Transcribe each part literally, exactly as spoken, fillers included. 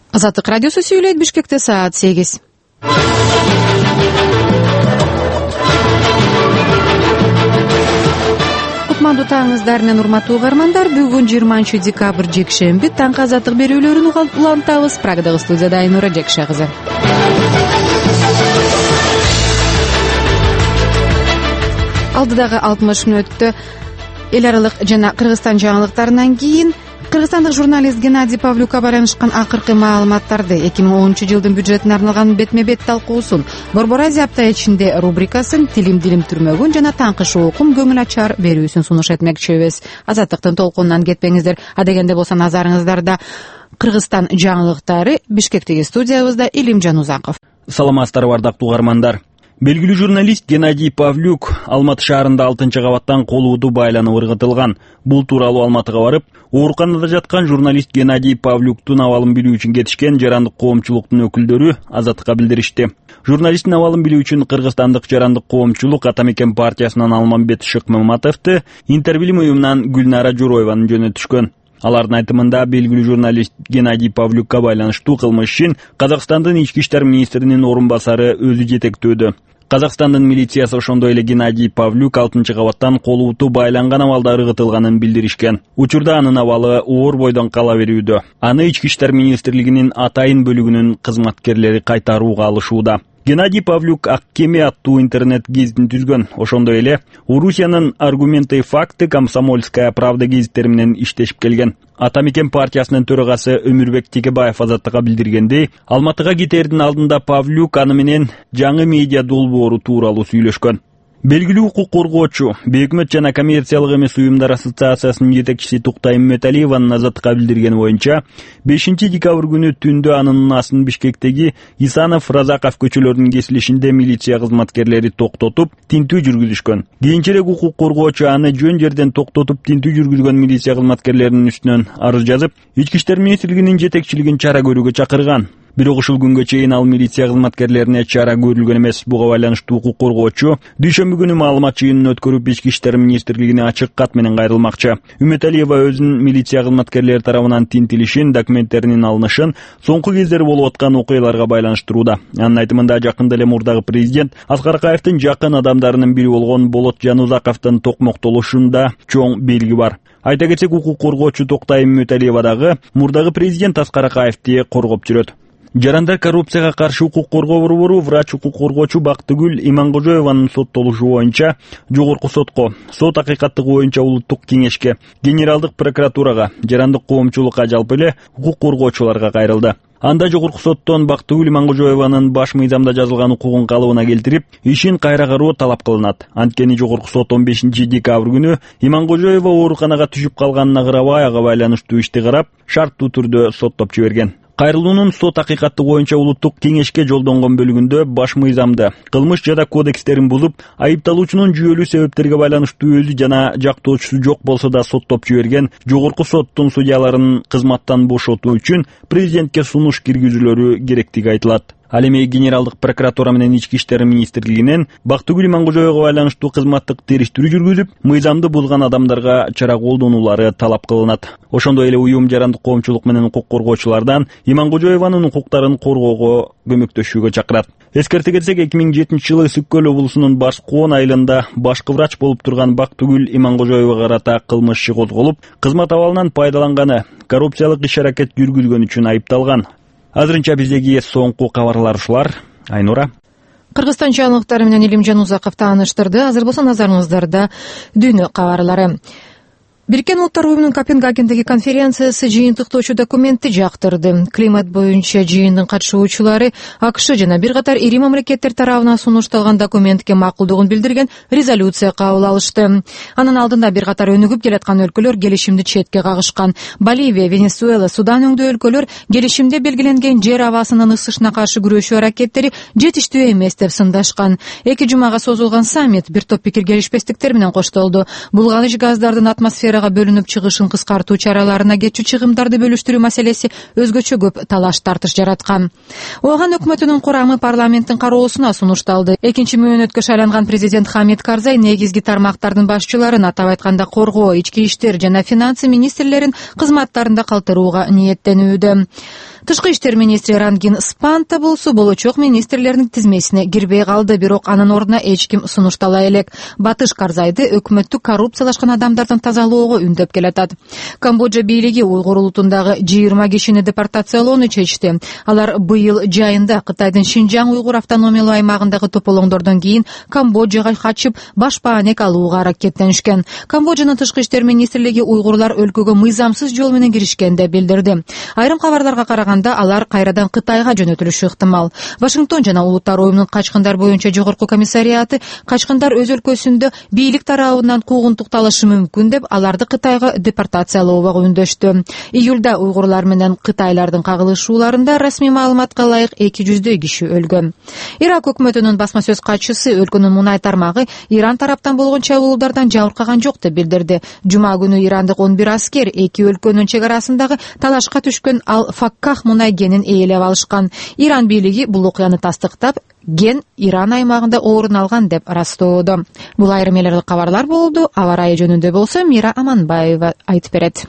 Азаттык радиосу сүйлөйт. Бишкекте саат сегиз. Кутмандуу таңыңыздар менен урматтуу угармандар. Бүгүн жыйырманчы декабрь жекшемби. Таңкы азаттык берүүлөрүн улантабыз. Прагдагы студияда Айнура Жекше кызы. Алдыдагы алтымыш мүнөттө эл аралык жана Кыргызстан жаңылыктарынан кийин кыргызстандык журналист Геннадий Павлюкка байланышкан акыркы маалыматтарды эки миң онунчу жылдын бюджетине арналган бетме-бет талкуусун, Борбор Азия апта ичинде рубрикасын, Тилим дилим түрмөгүн жана Таңкы шоукум көңүл ачар берүүсүн сунуш этмекчибиз. Азаттыктын толкунунан кетпеңиздер. Адегенде болсо назарыңыздарда Кыргызстан жаңылыктары. Бишкектеги студиябызда Илимжан Узаков. Саламатсыздарбы ардактуу угармандар. Белгилүү журналист Геннадий Павлюк Алматы шаарында алтынчы кабаттан колууду байланып ыргытылган. Бул тууралуу Алматыга барып, ооруканада жаткан журналист Геннадий Павлюктун абалын билүү үчүн кетишкен жарандык коомчулуктун өкүлдөрү Азаттыкка билдиришти. Журналисттин абалын билүү үчүн кыргызстандык жарандык коомчулук Атамекен партиясынан Алмамбет Шыкмаматовду, Интербилим уюмунан Гүлнара Жороеваны жөнөтүшкөн. Алардын айтымында белгилүү журналист Геннадий Павлюкка байланыштуу кылмыш ишин Казакстандын ички иштер министринин орун басары өзү жетектөөдө. Казакстандын милициясы ошондой эле Геннадий Павлюк алтынчы кабаттан колууту байланган абалда ыргытылганын билдиришкен. Учурда анын абалы оор бойдон кала берүүдө. Аны ички иштер министрлигинин атайын бөлүгүнүн кызматкерлери кайтарууга алышууда. Геннадий Павлюк Ак кеме аттуу интернет гезитин түзгөн. Ошондой эле Орусиянын Аргументы и факты, Комсомольская правда гезиттери менен иштешип келген. Атамекен партиясынын төрагасы Өмүрбек Текебаев Азаттыкка билдиргендей, Алматыга кетердин алдында Павлюк аны менен жаңы медиа долбоору тууралуу сүйлөшкөн. Белгилүү укук коргоочу, Бейөкмөт жана коммерциялык эмес уюмдар ассоциациясынын жетекчиси Туктay Үммөталиеванын Азаттыкка билдиргени боюнча, бешинчи декабрь күнү түндө анын унаасын Бишкектеги Исанов, Разаков көчөлөрүнүн кесилишинде милиция кызматкерлери токтотуп, тинтүү жүргүзүшкөн. Кийинчерээк укук коргоочу аны жөн жерден токтотуп тинтүү жүргүзгөн милиция кызматкерлеринин үстүнөн арыз жазып, ички иштер министрлигинин жетекчилигин чара көрүүгө чакырган. Бирок ушул күнгө чейин ал милиция кызматкерлерине чара көрүлгөн эмес. Буга байланыштуу укук коргоочу дүйшөмбү күнү маалымат жыйынын өткөрүп, ички иштер министрлигине ачык кат менен кайрылмакчы. Үммөталиева өзүнүн милиция кызматкерлери тарабынан тинтилишин, документтеринин алынышын соңку кездери болуп аткан окуяларга байланыштырууда. Анын айтымында жакында эле мурдагы президент Аскар Акаевдин жакын адамдарынын бири болгон Болот Жанузаковдун токмоктолушунда чоң белги бар. Айта кетсек, укук коргоочу Туктay Үммөталиева дагы мурдагы президент Аскар Акаевди коргоп жүрөт. Жарандар коррупцияга каршы укук коргоо борбору врач укук коргоочу Бактыгүл Иманкожоеванын соттолушу боюнча жогорку сотко, сот акыйкаттыгы боюнча улуттук кеңешке, генералдык прокуратурага, жарандык коомчулукка, жалпы эле укук коргоочуларга кайрылды. Анда жогорку соттон Бактыгүл Иманкожоеванын баш мыйзамда жазылган укугун калыбына келтирип, ишин кайра кароо талап кылынат. Анткени жогорку сот он бешинчи декабрь күнү Иманкожоева ооруканага түшүп калганына карабай, ага байланыштуу ишти карап, шарттуу түрдө соттоп жиберген. Кайрылуунун сот акыйкаты боюнча улуттук кеңешке жолдонгон бөлүгүндө баш мыйзамды, кылмыш жада кодекстерин бузуп, айыпталуучунун жүйөлүү себептерге байланыштуу өзү жана жактоочусу жок болсо да соттоп жиберген жогорку соттун судьяларын кызматтан бошотуу үчүн президентке сунуш киргизүүлөрү керектиги айтылат. Ал эми генералдык прокуратура менен ички иштер министрлигинен Бактыгүл Иманкожоевага байланыштуу кызматтык териштирүү жүргүзүп, мыйзамды бузган адамдарга чара колдонуулары талап кылынат. Ошондой эле уюм жарандык коомчулук менен укук коргоочулардан Иманкожоеванын укуктарын коргоого көмөктөшүүгө чакырат. Эскерте кетсек, эки миң жетинчи жылы Үсүк көл облусунун Баш Коон айылында башкы врач болуп турган Бактыгүл Иманкожоевага карата кылмыш иши козголуп, кызмат абалынан пайдаланганы, коррупциялык иш-аракет жүргүзгөн үчүн айыпталган. Азырынча биздеги соңку кабарлар ушулар. Айнура. Кыргызстан жаңылыктары менен Илимжан Узаков тааныштырды. Азыр болсо назарыңыздарда дүйнө кабарлары. Бириккен Улуттар уюмунун Копенгагендеги конференциясы жыйынтыктоочу документти жактырды. Климат боюнча жыйындын катышуучулары АКШ жана бир катар ири мамлекеттер тарабынан сунушталган документке макулдугун билдирген резолюция кабыл алышты. Анын алдында бир катар өнүгүп келаткан өлкөлөр келишимди четке кагышкан. Боливия, Венесуэла, Судан өңдүү өлкөлөр келишимде белгиленген жер абасынын ысышына каршы күрөшүү аракеттери жетиштүү эмес деп сындашкан. Эки жумага созулган саммит бир топ пикир келишпестиктер менен коштолду. Булганыч газдардын атмосфера бөлүнүп чыгышын кыскартуу чараларына кетчү чыгымдарды бөлүштүрүү маселеси өзгөчө көп талаш тартыш жараткан. Ооган өкмөтүнүн курамы парламенттин кароосуна сунушталды. Экинчи мөөнөткө шайланган президент Хамид Карзай негизги тармактардын башчыларын, атап айтканда коргоо, ички иштер жана финансы министрлерин кызматтарында калтырууга ниеттенүүдө. Тышкы иштер министри Рангин Спанта болсо болочок министрлердин тизмесине кирбей калды, бирок анын ордуна эч ким сунуштала элек. Батыш Карзайды өкмөттү коррупциялашкан адамдардын тазалоого үндөп келатат. Камбоджа бийлиги уйгур улутундагы жыйырма кишини депортациялоону чечти. Алар быйыл жайында Кытайдын Шинжаң уйгур автономиялуу аймагындагы тополоңдордон кийин Камбоджага качып баш бааник алууга аракеттенишкен. Камбоджанын тышкы иштер министрлиги уйгурлар өлкөгө мыйзамсыз жол менен киришкенин билдирди. Айрым кабарларга караганда алар кайрадан Кытайга жөнөтүлүшү ыктымал. Вашингтон жана Улуттар уюмунун качкындар боюнча жогорку комиссариаты качкындар өз өлкөсүндө бийлик тарабынан куугунтукталышы мүмкүн деп аларды Кытайга депортациялоого үндөштү. Июлда уйгурлар менен кытайлардын кагылышууларында расмий маалыматка ылайык эки жүздөй киши өлгөн. Ирак өкмөтүнүн басма сөз катчысы өлкөнүн мунай тармагы Иран тараптан болгон чабуулдардан жабыркаган жок деп билдирди. Жума күнү ирандык он бир аскер эки өлкөнүн чек арасындагы талашка түшкөн Ал-Факках мунай кенин ээлеп алышкан. Иран бийлиги бул окуяны тастыктап, кен Иран аймагында орун алган деп ырастоодо. Бул айрым эле кабарлар болду. Аба ырайы жөнүндө болсо Мира Аманбаева айтып берет.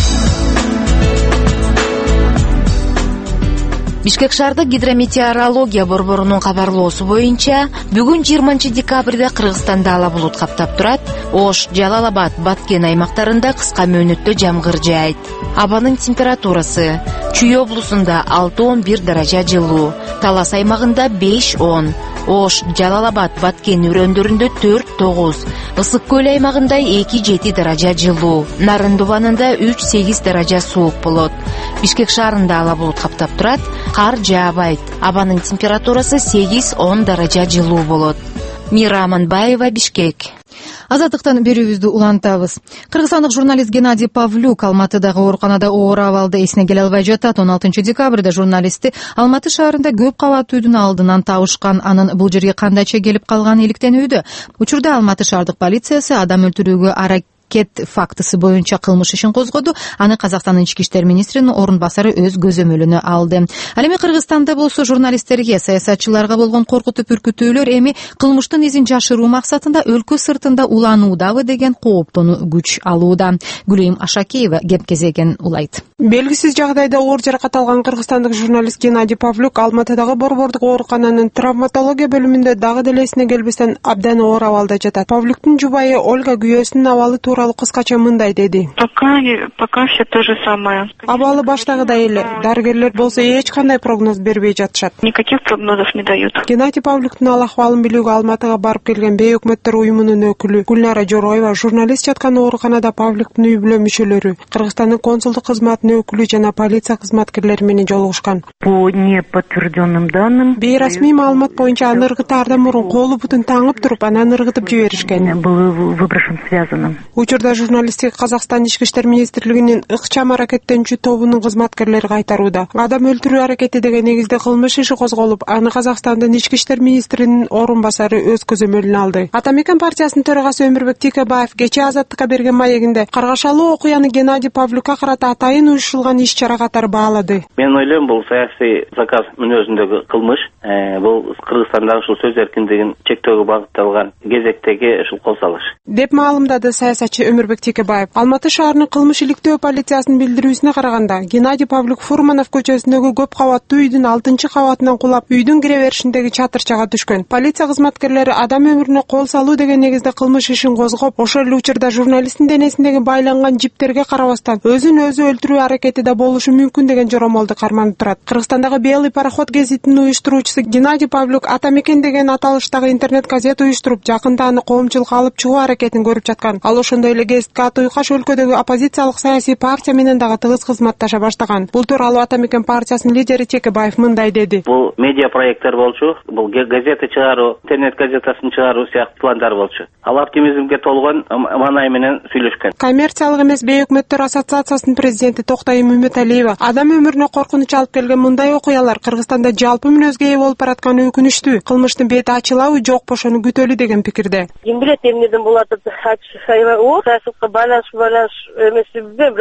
Бишкек шаардык гидрометеорология борборунун кабарлоосу боюнча, бүгүн жыйырманчы декабрда Кыргызстанда ала булут каптап турат. Ош, Жалал-Абад, Баткен аймактарында кыска мөөнөттө жамгыр жаайт. Абанын температурасы: Чүй облусунда алты он бир даража жылуу, Талас аймагында беш он, Ош, Жалал-Абад, Баткен өрөөндөрүндө төрт тогуз, Ысык көл аймагында эки жети даража жылуу, Нарын дубанында үч сегиз даража суук болот. Бишкек шаарында ала булут каптап турат, кар жаабайт. Абанын температурасы сегиз он даража жылуу болот. Мира Аманбаева, Бишкек. Азаттыктан берүүбүздү улантабыз. Кыргызстандык журналист Геннадий Павлюк Алматыдагы ооруканада оор абалда эсине келе албай жатат. он алтынчы декабрда журналистти Алматы шаарында көп кабаттуу үйдүн алдынан табышкан. Анын бул жерге кандайча келип калганы иликтенүүдө. Учурда Алматы шаардык полициясы адам өлтүрүүгө аракет кет фактысы боюнча кылмыш ишин козгоду. Аны Казакстандын ички иштер министринин орун басары өз көзөмөлүнө алды. Ал эми Кыргызстанда болсо журналисттерге, саясатчыларга болгон коркутуп үркүтүүлөр эми кылмыштын изин жашыруу максатында өлкө сыртында улануудабы деген кооптону күч алууда. Гүлөйм Ашакеева кеп кезеген улайт. Белгисиз жагдайда оор жаракат алган кыргызстандык журналист Геннадий Павлюк Алматыдагы борбордук оорукананын травматология бөлүмүндө дагы деле эсине келбестен абдан оор абалда жатат. Павлюктун жубайы Ольга күйөөсүнүн абалы тууралуу кыскача мындай деди. Пока пока все то же самое. Абалы баштагыдай эле. Дарыгерлер болсо эч кандай прогноз бербей жатышат. Никаких прогнозов не дают. Геннадий Павлюктун ал акыбалын билүүгө Алматыга барып келген бейөкмөттөр уюмунун өкүлү Гүлнара Жороева журналист жаткан ооруканада Павлюктун үй бүлө мүчөлөрү, Кыргызстандын консулдук кызматынын өкүлү жана полиция кызматкерлери менен жолугушкан. По неподтвержденным данным, бейрасмий маалымат боюнча аны ыргытаардан мурун колу бутун таңып туруп, анан ыргытып жиберишкен. Был выброшен связанным. Учурда журналистке Казакстан ички иштер министрлигинин ыкчам аракеттенүүчү тобунун кызматкерлери кайтарууда. Адам өлтүрүү аракети деген негизде кылмыш иши козголуп, аны Казакстандын ички иштер министринин орун басары өз көзөмөлүнө алды. Атамекен партиясынын төрагасы Өмүрбек Текебаев кечээ Азаттыкка берген маегинде каргашалуу окуяны Геннадий Павлюкка карата атайын уюштурулган иш-чара катары баалады. Мен ойлойм, бул саясий заказ мүнөзүндөгү кылмыш. Бул Кыргызстандагы ушул сөз эркиндигин чектөөгө багытталган кезектеги ушул кол салыш деп маалымдады саясатчы Өмүрбек Текебаев. Алматы шаарынын кылмыш иликтөө полициясынын билдирүүсүнө караганда, Геннадий Павлюк Фурманов көчөсүндөгү көп кабаттуу үйдүн алтынчы кабатынан кулап, үйдүн кире беришиндеги чатырчага түшкөн. Полиция кызматкерлери адам өмүрүнө кол салуу деген негизде кылмыш ишин козгоп, ошол эле учурда журналисттин денесиндеги байланган жиптерге карабастан өзүн өзү өлтүрүү аракети да болушу мүмкүн деген жоромолду карманып турат. Кыргызстандагы Белый пароход гезитинин уюштуруучусу Геннадий Павлюк Атамекен деген аталыштагы интернет газет уюштуруп, жакында аны коомчулукка алып чыгуу аракетин көрүп жаткан. Ал ошондой эле гезитке аты уйкаш өлкөдөгү оппозициялык саясий партия менен дагы тыгыз кызматташа баштаган. Бул тууралуу Атамекен партиясынын лидери Текебаев мындай деди. Бул медиа проекттер болчу, бул газета чыгаруу, интернет газетасын чыгаруу сыяктуу пландар болчу. Ал оптимизмге толгон маанай менен сүйлөшкөн. Коммерциялык эмес бейөкмөттөр ассоциациясынын президенти Токтайым Үмүталиева адам өмүрүнө коркунуч алып келген мындай окуялар Кыргызстанда жалпы мүнөзгө ээ болуп баратканы өкүнүчтүү. Кылмыштын бети ачылабы, жокпу ошону күтөлү деген пикирде. Ким билет эмнеден болот деп ачышайбы. О, саясатка байланыш байланыш эмес билбейм, бирок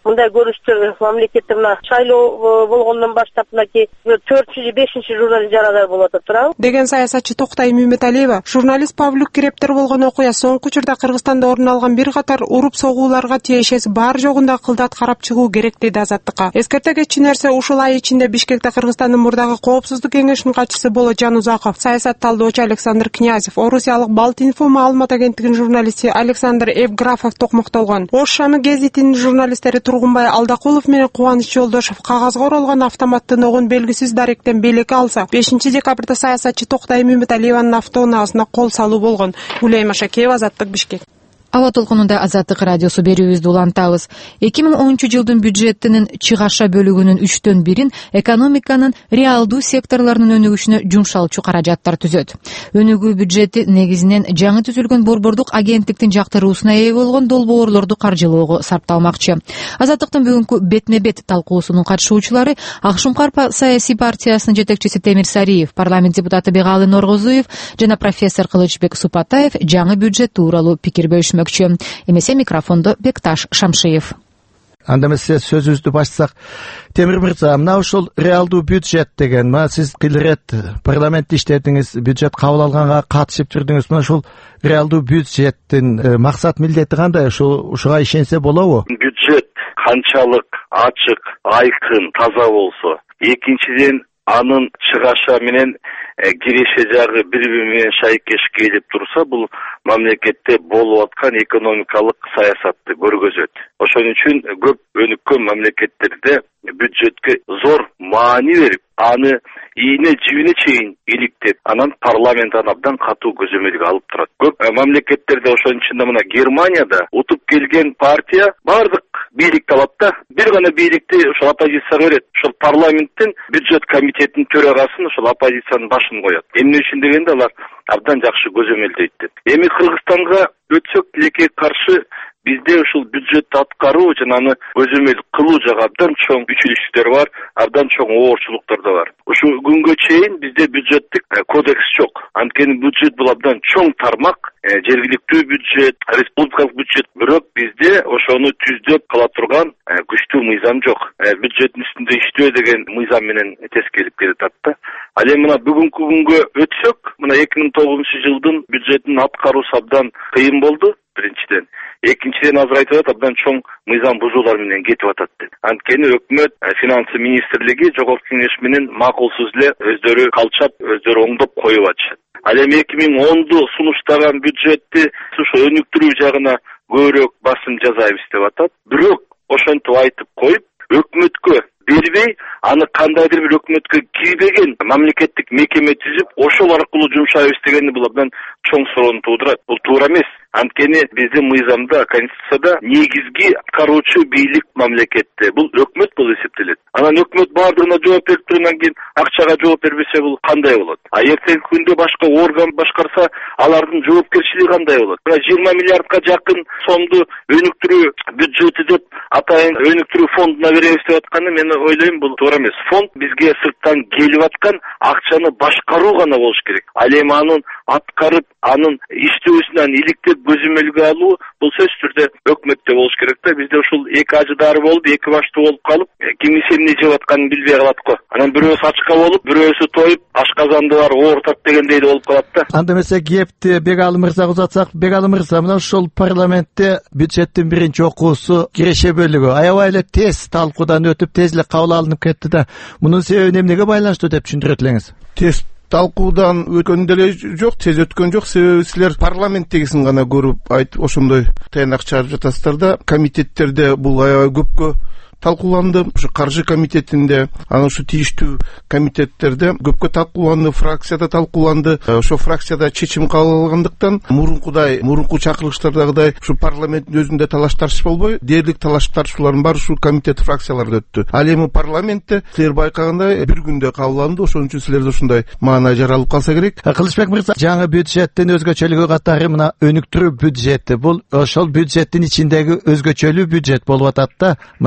мындай көрүштөр мамлекетте мына шайлоо болгондон баштап мынакей төртүнчү бешинчи журналист жарадар болуп атат туурабы деген саясатчы Токтай Мүймөталиева. Журналист Павлюк кирептер болгон окуя соңку учурда Кыргызстанда орун алган бир катар уруп согууларга тиешеси бар жогунда кылдат карап чыгуу керек дейт Азаттыкка. Эскерте кетчү нерсе, ушул ай ичинде Бишкекте Кыргызстандын мурдагы коопсуздук кеңешинин катчысы Болот Жанузаков, саясат талдоочу Александр Князев, орусиялык Балтинфо маалымат агенттигинин журналисти Александр Евграфов токмоктолгон. Ош Шамы гезитинин журналисттери Тургунбай Алдакулов менен Кубаныч Жолдошов кагазга оролгон автоматтуу ногун белгисиз даректен белекке алса, бешинчи декабрда саясатчы Токтай Мүймөталиеванын автоунаасына кол салуу болгон. Гулей Машакеева, Азаттык, Бишкек. Аба толкунунда Азаттык радиосу берүүбүздү улантабыз. эки миң онунчу жылдын бюджетинин чыгаша бөлүгүнүн үчтөн бирин экономиканын реалдуу секторлорунун өнүгүшүнө жумшалчу каражаттар түзөт. Өнүгүү бюджети негизинен жаңы түзүлгөн борбордук агенттиктин жактыруусуна ээ болгон долбоорлорду каржылоого сарпталмакчы. Азаттыктын бүгүнкү бетме-бет талкуусунун катышуучулары Акшумкар саясий партиясынын жетекчиси Темир Сариев, парламент депутаты Бегалы Норгозуев жана профессор Кылычбек Супатаев жаңы бюджет тууралуу пикир бөлүшмөк. Эмесе микрофондо Бекташ Шамшиев. Анда эмесе сөзүбүздү баштасак, Темир мырза, мына ушул реалдуу бюджет деген, мына сиз кылрет парламентте иштедиңиз, бюджет кабыл алганга катышып жүрдүңүз. Мына ушул реалдуу бюджеттин максат милдети кандай? Ушул ушуга ишенсе болобу? Бюджет канчалык ачык, айкын, таза болсо, экинчиден анын чыгаша менен киреше жагы бири бири менен шайкеш келип турса, бул мамлекетте болуп аткан экономикалык саясатты көргөзөт. Ошон үчүн көп өнүккөн мамлекеттерде бюджетке зор маани берип, аны ийне жибине чейин иликтеп, анан парламент аны абдан катуу көзөмөлгө алып турат. Көп мамлекеттерде, ошон ичинде мына Германияда утуп келген партия бардык бийликти алат да, бир гана бийликти ошол оппозицияга берет. Ошол парламенттин бюджет комитетинин төрагасын ошол оппозициянын башын коет. Эмне үчүн дегенде алар абдан жакшы көзөмөлдөйт деп. Эми Кыргызстанга өтсөк, тилекке каршы бизде ушул бюджетти аткаруу жана аны көзөмөл кылуу жагы абдан чоң күчүлүктөр бар, абдан чоң оорчулуктар да бар. Ушул күнгө чейин бизде бюджеттик кодекс жок. Анткени бюджет бул абдан чоң тармак, жергиликтүү бюджет, республикалык бюджет, бирок бизде ошону түздөп кала турган күчтүү мыйзам жок. Бюджеттин үстүндө иштөө деген мыйзам менен тез келип келатат да. Ал эми мына бүгүнкү күнгө өтсөк, мына эки миң тогузунчу жылдын бюджетин аткаруусу абдан кыйын болду. Биринчиден, экинчиден азыр айтып атат, абдан чоң мыйзам бузуулар менен кетип атат деп. Анткени өкмөт, финансы министрлиги жогорку кеңеш менен макулсуз эле өздөрү калчап, өздөрү оңдоп коюп атышат. Ал эми эки миң онду сунуштаган бюджетти ушу өнүктүрүү жагына көбүрөөк басым жасайбыз деп атат. Бирок ошентип айтып коюп, өкмөткө бербей, аны кандайдыр бир өкмөткө кирбеген мамлекеттик мекеме түзүп, ошол аркылуу жумшайбыз дегенди бул абдан чоң суроону туудурат. Бул туура эмес. Анткени биздин мыйзамда, конституцияда негизги аткаруучу бийлик мамлекетте бул өкмөт болуп эсептелет. Анан өкмөт бардыгына жооп берип тургандан кийин акчага жооп бербесе бул кандай болот? А эртеңки күндө башка орган башкарса, алардын жоопкерчилиги кандай болот? жыйырма миллиардка жакын сомду өнүктүрүү бюджети деп атайын өнүктүрүү фондуна беребиз деп атканы, мен ойлойм бул туура эмес. Фонд бизге сырттан келип аткан акчаны башкаруу гана болуш керек. Ал эми анын аткарып, анын иштөөсүнөн иликтеп көзөмөлгө алуу бул сөзсүз түрдө өкмөттө болуш керек да. Бизде ушул эки ажыдары болуп, эки баштуу болуп калып, ким эмне жеп атканын билбей калат го. Анан бирөөсү ачка болуп, бирөөсү тоюп, ашказанды бар оорутат дегендей да болуп калат да. Анда эмесе кепти Бегалы мырзага узатсак, Бегалы мырза, мына ушул парламентте бюджеттин биринчи окуусу киреше бөлүгү аябай эле тез талкуудан өтүп, тез эле кабыл алынып кетти да. Мунун себеби эмнеге байланыштуу деп түшүндүрөт элеңиз? Тез талкуудан өткөн деле жок, тез өткөн жок. Себеби силер парламенттегисин гана көрүп айтып, ошондой тыянак чыгарып жатасыздар да. Комитеттерде бул аябай көпкө талкууланды. Ушу каржы комитетинде, анан ушу тийиштүү комитеттерде көпкө талкууланды, фракцияда талкууланды. Ошо фракцияда чечим кабыл алгандыктан мурункудай, мурунку чакырылыштардагыдай ушу парламенттин өзүндө талаш тартыш болбой, дээрлик талаш тартышуулардын баары ушу комитет, фракцияларда өттү. Ал эми парламентте силер байкагандай бир күндө кабыл алынды. Ошон үчүн силерде ушундай маана жаралып калса керек. Кылычбек мырза, жаңы бюджеттин өзгөчөлүгү катары мына өнүктүрүү бюджети. Бул ошол бюджеттин ичиндеги өзгөчөлүү бюджет болуп атат да. Мына ушу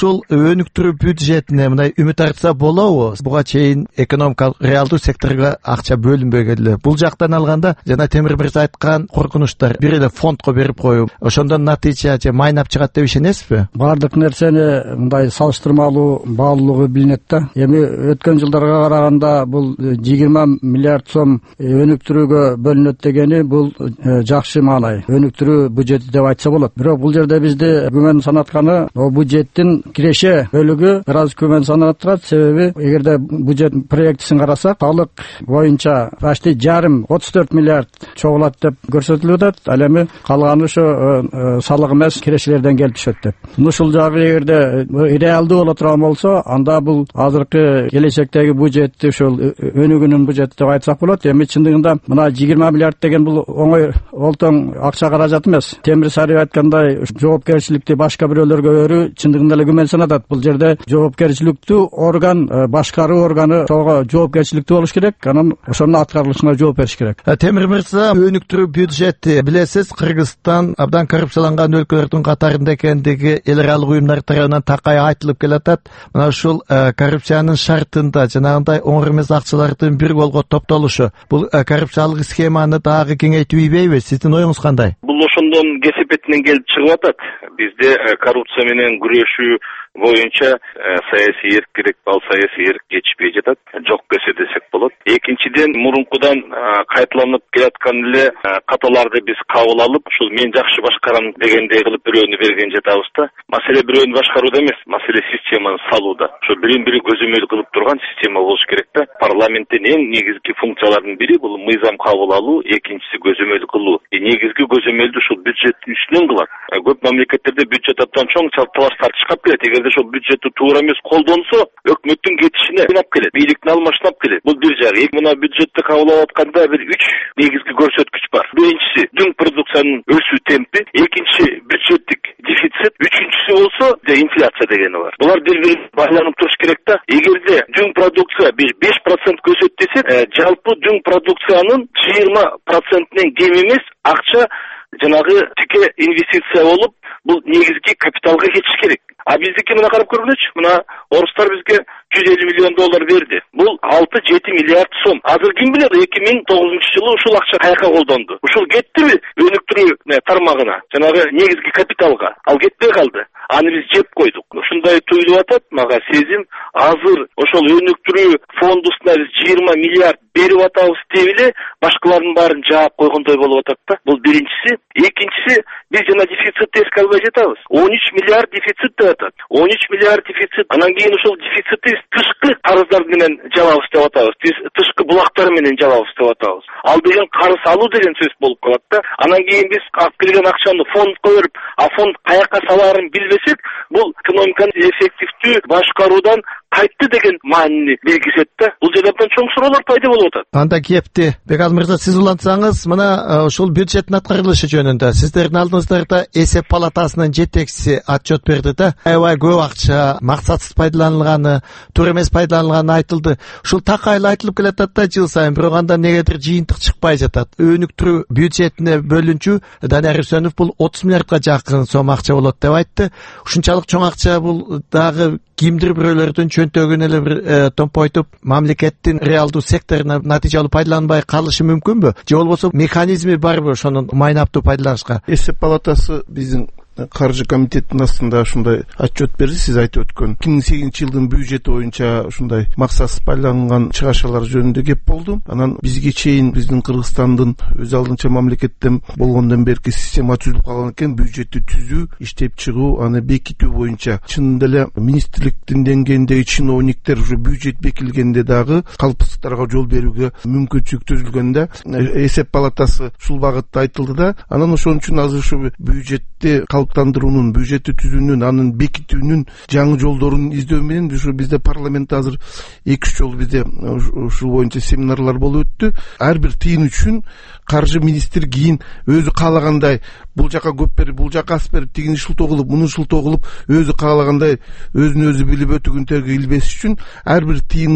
ушул өнүктүрүү бюджетине мындай үмүт артса болобу? Буга чейин экономикалык реалдуу секторго акча бөлүнбөгөн эле. Бул жактан алганда жана Темир мырза айткан коркунучтар бир эле фондко берип коюп, ошондон натыйжа же майнап чыгат деп ишенесизби? Бардык нерсени мындай салыштырмалуу баалуулугу билинет да. Эми өткөн жылдарга караганда бул жыйырма миллиард сом өнүктүрүүгө бөлүнөт дегени бул жакшы маанай. Өнүктүрүү бюджети деп айтса болот. Бирок бул жерде бизди күмөн санатканы о бюджеттин киреше бөлүгү бир аз күмөн санап турат. Себеби эгерде бюджет проектисин карасак, салык боюнча почти жарым отуз төрт миллиард чогулат деп көрсөтүлүп атат. Ал эми калганы ошо салык эмес кирешелерден келип түшөт деп. Ушул жагы эгерде реалдуу боло турган болсо, анда бул азыркы келечектеги бюджетти ушул өнүгүүнүн бюджети деп айтсак болот. Эми чындыгында мына жыйырма миллиард деген бул оңой олтоң акча каражат эмес. Темир Сарыев айткандай, жоопкерчиликти башка бирөөлөргө өрүү чындыгында эле күмөн санатат. Бул жерде жоопкерчиликтүү орган, башкаруу органы ошого жоопкерчиликтүү болуш керек, анан ошонун аткарылышына жооп бериш керек. Темир мырза, өнүктүрүү бюджети билесиз, Кыргызстан абдан коррупцияланган өлкөлөрдүн катарында экендиги эл аралык уюмдар тарабынан такай айтылып келатат. Мына ушул коррупциянын шартында жанагындай оңор эмес акчалардын бир колго топтолушу, бул коррупциялык схеманы дагы кеңейтүүбейби? Сиздин оюңуз кандай? Бул ошондон кесепетинен келип чыгып атат. Бизде коррупция менен күрөшүү боюнча саясий эрк керек, ал саясий эрк жетишпей жатат. Жок десе десек болот. Экинчиден, мурункудан кайталанып келаткан эле каталарды биз кабыл алып, ушул мен жакшы башкарам дегендей кылып бирөөнү берген жатабыз да. Маселе бирөөнү башкарууда эмес, маселе системаны салууда. Ошо бирин бири көзөмөл кылып турган система болуш керек да. Парламенттин эң негизги функцияларынын бири бул мыйзам кабыл алуу, экинчиси көзөмөл кылуу. И негизги көзөмөлдү ушул бюджеттин үстүнөн кылат. Көп мамлекеттерде бюджет абдан чоң талаш тартышкап келет. Эгерде ошол бюджетти туура эмес колдонсо, өкмөттүн кетишине алып келет, бийликтин алмашынып келет. Бул бир жагы. Эми мына бюджетти кабыл алып атканда бир үч негизги көрсөткүч бар. Биринчиси дүң продукциянын өсүү темпи, экинчиси бюджеттик дефицит, үчүнчүсү болсо инфляция дегени бар. Булар бири-бирине байланып туруш керек да. Эгерде дүң продукция беш процент көсөт десек, жалпы дүң продукциянын жыйырма процентинен кем эмес акча жанагы тике инвестиция болуп, бул негизги капиталга кетиш керек. А биздики мына карап көргүлөчү. Мына орустар бизге жүз элүү миллион доллар берди. Бул алты жети миллиард сом. Азыр ким билет, эки миң тогузунчу жылы ушул акча каяка колдонду? Ушул кеттиби өнүктүрүү тармагына, жанагы негизги капиталга? Ал кетпей калды. Аны биз жеп койдук. Ушундай туюлуп атат, мага сезим. Азыр ошол өнүктүрүү фондусуна биз жыйырма миллиард берип атабыз деп эле башкалардын баарын жаап койгондой болуп атат да. Бул биринчиси. Экинчиси, биз жана дефицитти эске албай жатабыз. он үч миллиард дефицит деп атат. он үч миллиард дефицит. Анан кийин ошол дефицитти тышкы карыздар менен жабабыз деп атабыз. Биз тышкы булактар менен жабабыз деп атабыз. Ал деген карыз алуу деген сөз болуп калат да. Анан кийин биз алып келген акчаны фондко берип, а фонд каяка салаарын билбесек, бул экономиканы эффективдүү башкаруудан кайтты деген маанини белгисет да. Бул жерден чоң суроолор пайда болуп атат. Анда кепти. Бекал мырза, сиз улантсаңыз, мына ушул бюджеттин аткарылышы жөнүндө сиздердин алдыңыздарда эсеп палатасынын жетекчиси отчет берди да. Аябай көп акча максатсыз пайдаланылганы, туура эмес пайдаланылганы айтылды. Ушул такайлы айтылып келатат да жыл сайын, бирок анда негедир жыйынтык чыкпай жатат. Өнүктүрүү бюджетине бөлүнчү Данияр Үсөнов бул отуз миллиардка жакын сом акча болот деп айтты. Ушунчалык чоң акча бул дагы кимдир бирөөлөрдүн чөнтөгүн эле бир э, томпойтуп мамлекеттин реалдуу секторуна натыйжалуу пайдаланбай калышы мүмкүнбү? Же болбосо механизми барбы ошонун майнаптуу пайдаланышка? Эсеп палатасы биздин каржы комитетинин астында ушундай отчет берди. Сиз айтып өткөн эки миң сегизинчи жылдын бюджети боюнча ушундай максатсыз пайдаланган чыгашалар жөнүндө кеп болду. Анан бизге чейин биздин Кыргызстандын өз алдынча мамлекеттен болгондон берки система түзүлүп калган экен. Бюджетти түзүү, иштеп чыгуу, аны бекитүү боюнча чынында эле министрликтин деңгээлиндеги чиновниктер ушу бюджет бекилгенде дагы калпсыздыктарга жол берүүгө мүмкүнчүлүк түзүлгөн да. Эсеп палатасы ушул багытта айтылды да. Анан ошон үчүн азыр ушу бюджетти калыптандыруунун, бюджетти түзүүнүн, анын бекитүүнүн жаңы жолдорун издөө менен ушу бизде парламентте азыр эки үч жолу бизде ушул боюнча семинарлар болуп өттү. Ар бир тыйын үчүн каржы министри кийин өзү каалагандай бул жака көп берип, бул жака аз берип, тигини шылтоо кылып, муну шылтоо кылып, өзү каалагандай өзүн өзү билип өтүгүн терге илбеш үчүн ар бир тыйын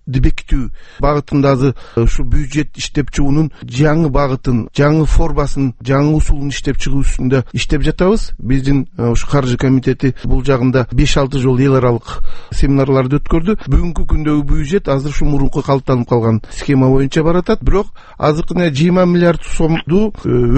бекитүү багытында азыр ушу бюджет иштеп чыгуунун жаңы багытын, жаңы формасын, жаңы усулун иштеп чыгуу үстүндө иштеп жатабыз. Биздин ушу каржы комитети бул жагында беш алты жолу эл аралык семинарларды өткөрдү. Бүгүнкү күндөгү бюджет азыр ушу мурунку калыптанып калган схема боюнча баратат. Бирок азыркы жыйырма миллиард сомду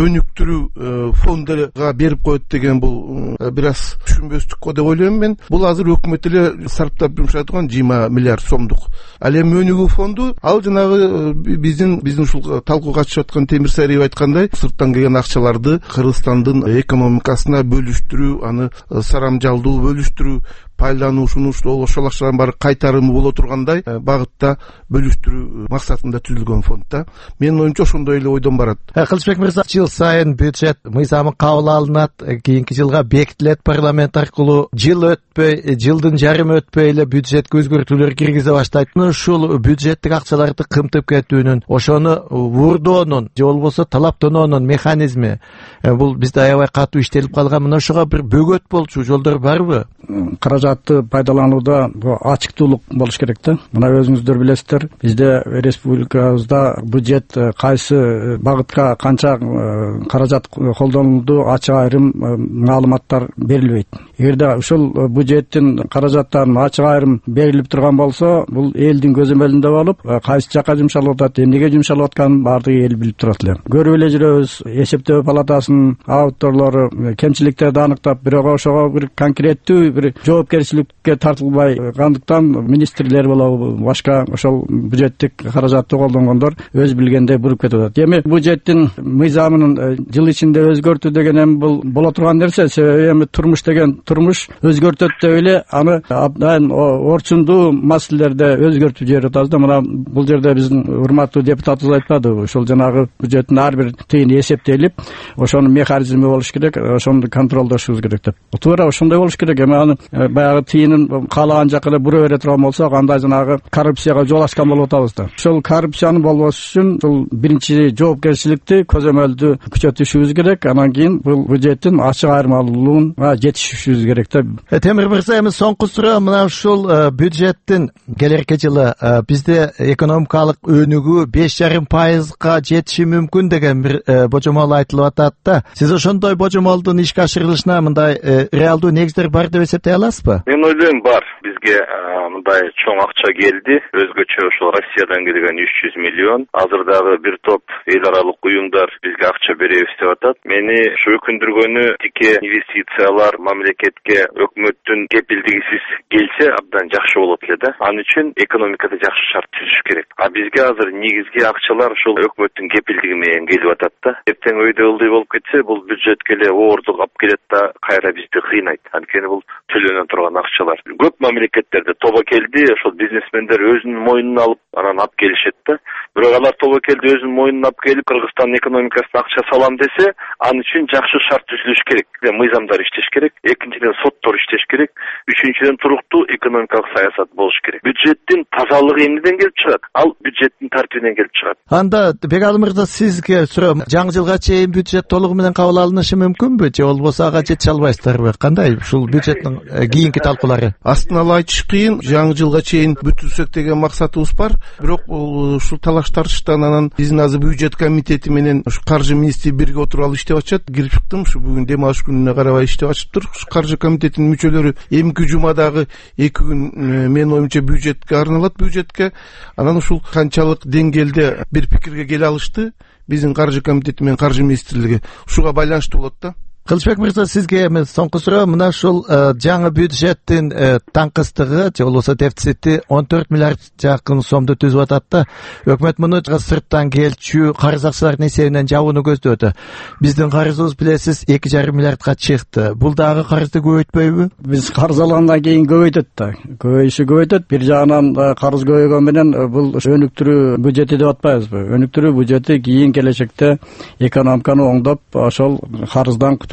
өнүктүрүү фондуга берип коет деген бул бир аз түшүнбөстүк деп ойлойм мен. Бул азыр өкмөт эле сарптап жумшай турган жыйырма миллиард сомдук. Ал эми өнүгүү фонду ал жанагы биздин биздин ушул талкууга катышып аткан Темир Сариев айткандай, сырттан келген акчаларды Кыргызстандын экономикасына бөлүштүрүү, аны сарамжалдуу бөлүштүрүү, пайдалануушунун ошол акчалардын баары кайтарымы боло тургандай багытта бөлүштүрүү максатында түзүлгөн фонд да. Менин оюмча ошондой эле ойдон барат. Кылычбек мырза, жыл сайын бюджет мыйзамы кабыл алынат, кийинки жылга бекитилет парламент аркылуу. Жыл өтпөй, жылдын жарымы өтпөй эле бюджетке өзгөртүүлөр киргизе баштайт. Ушул бюджеттик акчаларды кымтып кетүүнүн, ошону урдоонун же болбосо талаптоонун механизми бул бизде аябай катуу иштелип калган. Мына ошого бир бөгөт болчу жолдор барбы? Каражатты пайдаланууда ачыктуулук болуш керек да. Мына өзүңүздөр билесиздер, бизде республикабызда бюджет кайсы багытка канча каражат колдонулду ачык айрым маалыматтар берилбейт. Эгерде ушул бюджеттин каражаттарын ачык айрым берилип турган болсо, бул элдин көзөмөлүндө болуп, кайсы жака жумшалып атат, эмнеге жумшалып атканын баардыгы эл билип турат эле. Көрүп эле жүрөбүз, эсептөө палатасынын аудиторлору кемчиликтерди аныктап, бирок ошого бир конкреттүү бир жоопкерчиликке тартылбай кандыктан министрлер болобу, башка ошол бюджеттик каражатты колдонгондор өз билгендей буруп кетип атат. Эми бюджеттин мыйзамынын жыл ичинде өзгөртүү деген эми бул боло турган нерсе. Себеби эми турмуш деген турмуш өзгөртөт деп эле аны абдан орчундуу маселелерде өзгөртүп жиберип атабыз да. Мына бул жерде биздин урматтуу депутатыбыз айтпадыбы, ошол жанагы бюджеттин ар бир тыйыны эсептелип, ошонун механизми болуш керек, ошону контролдошубуз керек деп. Туура ошондой болуш керек. Эми аны баягы тыйынын каалаган жака эле бура бере турган болсок, андай жанагы коррупцияга жол ачкан болуп атабыз да. Ошол коррупциянын болбош үчүн ушул биринчи жоопкерчиликти, көзөмөлдү күчөтүшүбүз керек. Анан кийин бул бюджеттин ачык айырмалуулугуна жетишишибиз керек да. Темир мырза, эми соңку суроо, мына ушул бюджеттин келерки жылы бизде экономикалык өнүгүү беш жарым пайызга жетиши мүмкүн деген бир божомол айтылып атат да. Сиз ошондой божомолдун ишке ашырылышына мындай реалдуу негиздер бар деп эсептей аласызбы? Мен ойлойм, бар. Бизге мындай чоң акча келди. Өзгөчө ошол Россиядан келген үч жүз миллион. Азыр дагы бир топ эл аралык уюмдар бизге акча беребиз деп атат. Мени ушу өкүндүргөнү, тике инвестициялар мамлекетке өкмөттүн кепилдигисиз келсе абдан жакшы болот эле да. Ал үчүн экономикада жакшы шарт түзүш керек. А бизге азыр негизги акчалар ушул өкмөттүн кепилдиги менен келип атат да. Эртең өйдө ылдый болуп кетсе, бул бюджетке эле оордук алып келет да, кайра бизди кыйнайт. Анткени бул төлөнө турган акчалар. Көп мамлекеттерде тоба келди, ошол бизнесмендер өзүнүн мойнуна алып, анан алып келишет да. Бирок алар тоба келди, өзүнүн мойнуна алып келип, Кыргызстандын экономикасына акча салам десе, ал үчүн жакшы шарт түзүлүш керек. Мыйзамдар иштеш керек, экинчиден соттор иштеш керек, үчүнчүдөн туруктуу экономикалык саясат болуш керек. Бюджеттин тазалыгы эмнеден келип чыгат? Ал бюджеттин тартибинен келип чыгат. Анда Бекалы мырза, сизге суроо, жаңы жылга чейин бюджет толугу менен кабыл алынышы мүмкүнбү же болбосо ага жете албайсыздарбы? Кандай ушул бюджеттин кийинки талкуулары? Астын ала айтыш кыйын. Жаңы жылга чейин бүтүрсөк деген максатыбыз бар. Бирок ушул талаш тартыштан анан биздин азыр бюджет комитети менен ушу каржы министри бирге отуруп алып иштеп атышат. Кирип чыктым, ушу бүгүн дем алыш күнүнө карабай иштеп атышыптыр. Каржы комитетинин мүчөлөрү эмки жумадагы эки күн менин оюмча бюджетке арналат. Бюджетке анан ушул канчалык деңгээлде бир пикирге келе алышты биздин каржы комитети менен каржы министрлиги. Ушуга байланыштуу болот да. Кылычбек мырза, сизге эми соңку суроо, мына ушул жаңы бюджеттин таңкыстыгы же болбосо дефицити он төрт миллиард жакын сомду түзүп атат да. Өкмөт муну сырттан келчү карыз акчалардын эсебинен жабууну көздөдү. Биздин карызыбыз билесиз эки жарым миллиардка чыкты. Бул дагы карызды көбөйтпөйбү? Биз карыз алгандан кийин көбөйтөт да. Көбөйүшү көбөйтөт. Бир жагынан карыз көбөйгөн менен бул өнүктүрүү бюджети деп атпайбызбы? Өнүктүрүү бюджети кийин келечекте экономиканы оңдоп, ошол карыздан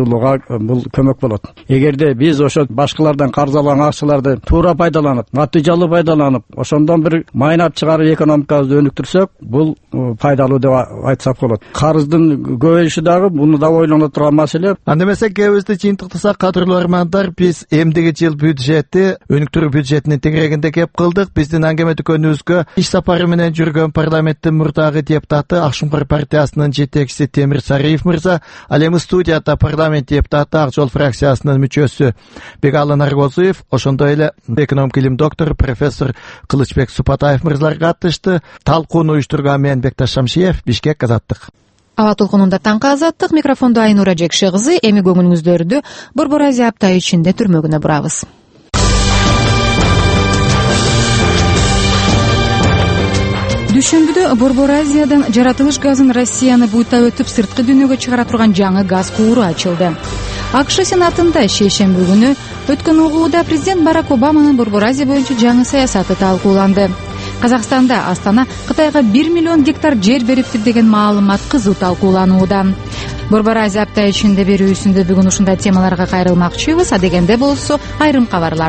тартуулууга бул көмөк болот. Эгерде биз ошо башкалардан карыз алган акчаларды туура пайдаланып, натыйжалуу пайдаланып, ошондон бир майнап чыгарып экономикабызды өнүктүрсөк, бул пайдалуу деп айтсак болот. Карыздын көбөйүшү дагы муну да ойлоно турган маселе. Анда эмесе кебизди жыйынтыктасак, кадырлуу армандар, биз эмдиги жыл бюджети, өнүктүрүү бюджетинин тегерегинде кеп кылдык. Биздин аңгеме дүкөнүбүзгө иш сапары менен жүргөн парламенттин мурдагы депутаты, Ак Шуңкар партиясынын жетекчиси Темир Сариев мырза, ал эми студияда парламент депутаты, Ак Жол фракциясынын мүчөсү Бегалый Наргозуев, ошондой эле экономик илим доктору профессор Кылычбек Супатаев мырзалар катышты. Талкууну уюштурган мен Бекташ Шамшиев, Бишкек, Азаттык. Аба толкунунда таңкы Азаттык, микрофондо Айнура Жекше кызы. Эми көңүлүңүздөрдү Борбор Азия апта ичинде түрмөгүнө бурабыз. Дүйшөмбүдө Борбор Азиядан жаратылыш газын Россияны буйта өтүп сырткы дүйнөгө чыгара турган жаңы газ кууру ачылды. АКШ Сенатында шейшемби күнү өткөн угууда президент Барак Обаманын Борбор Азия боюнча жаңы саясаты талкууланды. Казакстанда Астана Кытайга бир миллион гектар жер бериптир деген маалымат кызуу талкууланууда. Борбор Азия апта ичинде берүүсүндө бүгүн ушундай темаларга кайрылмакчыбыз. Адегенде болсо айрым кабарлар.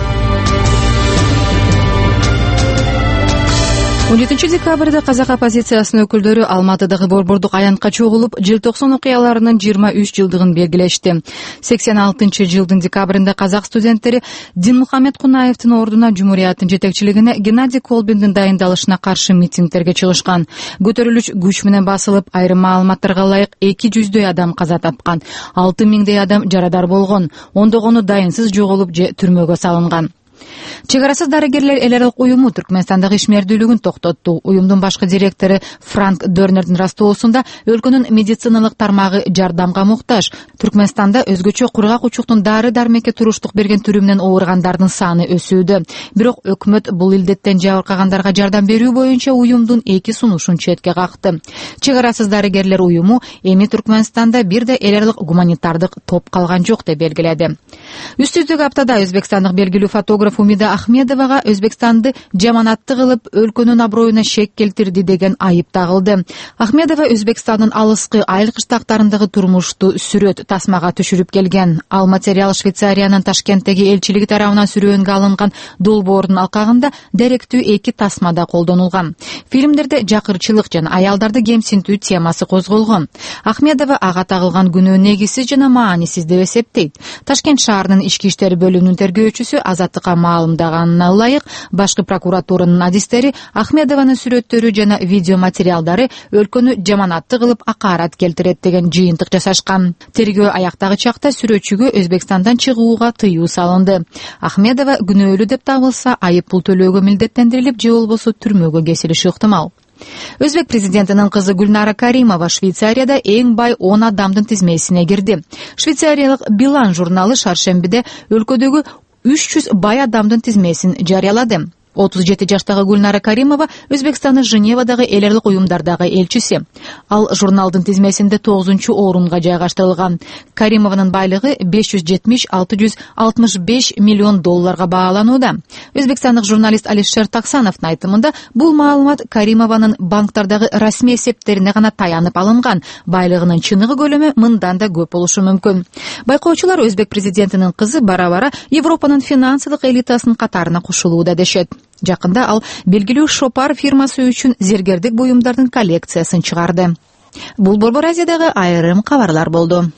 он жетинчи декабрда казак оппозициясынын өкүлдөрү Алматыдагы борбордук аянтка чогулуп, желтоқсон окуяларынын жыйырма үч жылдыгын белгилешти. сексен алтынчы жылдын декабрында казак студенттери Динмухамед Кунаевдин ордуна Жумурияттын жетекчилигине Геннадий Колбиндин дайындалышына каршы митингтерге чыгышкан. Көтөрүлүш күч менен басылып, айрым маалыматтарга ылайык эки жүздөй адам каза тапкан, алты миңдей адам жарадар болгон, ондогону дайынсыз жоголуп же түрмөгө салынган. Чек арасыз дарыгерлер эл аралык уюму Түркмөнстандагы ишмердүүлүгүн токтотту. Уюмдун башкы директору Франк Дернердин растоосунда өлкөнүн медициналык тармагы жардамга муктаж. Түркмөнстанда өзгөчө кургак учуктун дары дармекке туруштук берген түрү менен ооругандардын саны өсүүдө. Бирок өкмөт бул илдеттен жабыркагандарга жардам берүү боюнча уюмдун эки сунушун четке какты. Чек арасыз дарыгерлер уюму эми Түркмөнстанда бир да эл аралык гуманитардык топ калган жок деп белгиледи. Үстүздүк аптада өзбекстандык белгилүү фотограф Умида Ахмедовага Өзбекстанды жаманатты кылып, өлкөнүн аброюна шек келтирди деген айып тагылды. Ахмедова Өзбекстандын алыскы айыл кыштактарындагы турмушту сүрөт тасмага түшүрүп келген. Ал материал Швейцариянын Ташкенттеги элчилиги тарабынан сүрөөнгө алынган долбоордун алкагында деректүү эки тасмада колдонулган. Фильмдерде жакырчылык жана аялдарды кемсинтүү темасы козголгон. Ахмедова ага тагылган күнөө негизсиз жана маанисиз деп эсептейт. Ташкент шаарынын ички иштер бөлүмүнүн тергөөчүсү Азаттыкка маалымдаганына ылайык, башкы прокуратуранын адистери Ахмедованын сүрөттөрү жана видео материалдары өлкөнү жаманатты кылып акаарат келтирет деген жыйынтык жасашкан. Тергөө аяктагы чакта сүрөтчүгө Өзбекстандан чыгууга тыюу салынды. Ахмедова күнөөлүү деп табылса, айып пул төлөөгө милдеттендирилип, же болбосо түрмөгө кесилиши ыктымал. Өзбек президентинин кызы Гүлнара Каримова Швейцарияда эң бай он адамдын тизмесине кирди. Швейцариялык Билан журналы шаршембиде өлкөдөгү үч жүз бай адамдын тизмесин жарыялады. отуз жети жаштагы Гүлнара Каримова Өзбекстандын Женевадагы эл аралык уюмдардагы элчиси. Ал журналдын тизмесинде тогузунчу орунга жайгаштырылган. Каримованын байлыгы беш жүз жетимиш алты жүз алтымыш беш миллион долларга бааланууда. Өзбекстандык журналист Алишер Таксановдун айтымында, бул маалымат Каримованын банктардагы расмий эсептерине гана таянып алынган. Байлыгынын чыныгы көлөмү мындан да көп болушу мүмкүн. Байкоочулар Өзбек президентинин кызы бара-бара Европанын финансылык элитасынын катарына кошулууда дешет. Жакында ал белгилүү Шопар фирмасы үчүн зергердик буюмдардын коллекциясын чыгарды. Бул Борбор Азиядагы айрым кабарлар болду.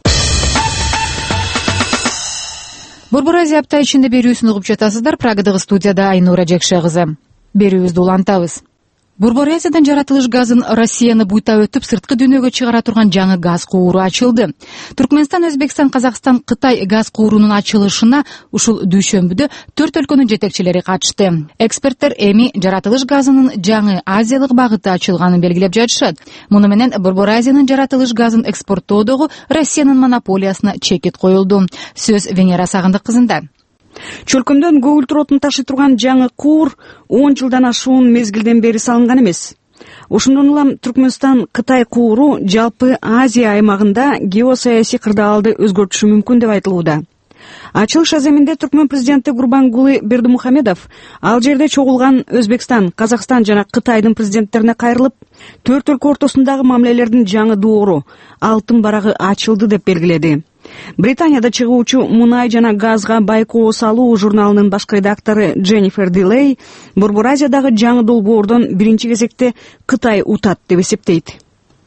Борбор Азия апта ичинде берүүсүн угуп жатасыздар. Прагадагы студияда Айнура Жекше кызы. Берүүбүздү улантабыз. Борбор Азиядан жаратылыш газын Россияны буйта өтүп сырткы дүйнөгө чыгара турган жаңы газ кууру ачылды. Түркмөнстан, Өзбекстан, Казакстан, Кытай газ куурунун ачылышына ушул дүйшөмбүдө төрт өлкөнүн жетекчилери катышты. Эксперттер эми жаратылыш газынын жаңы азиялык багыты ачылганын белгилеп жатышат. Муну менен Борбор Азиянын жаратылыш газын экспорттоодогу Россиянын монополиясына чекит коюлду. Сөз Венера Сагындык кызында. Чөлкөмдөн көгүлтүр отун ташый турган жаңы куур он жылдан ашуун мезгилден бери салынган эмес. Ошондон улам Түркмөнстан Кытай кууру жалпы Азия аймагында геосаясий кырдаалды өзгөртүшү мүмкүн деп айтылууда. Ачылыш аземинде Түркмөн президенти Гурбангулы Бердимухамедов ал жерде чогулган Өзбекстан, Казакстан жана Кытайдын президенттерине кайрылып, төрт өлкө ортосундагы мамилелердин жаңы доору, алтын барагы ачылды деп белгиледи. Британияда чыгуучу мунай жана газга байкоо салуу журналынын баш редактору Дженнифер Дилей Борбор Азиядагы жаңы долбоордон биринчи кезекте Кытай утат деп эсептейт.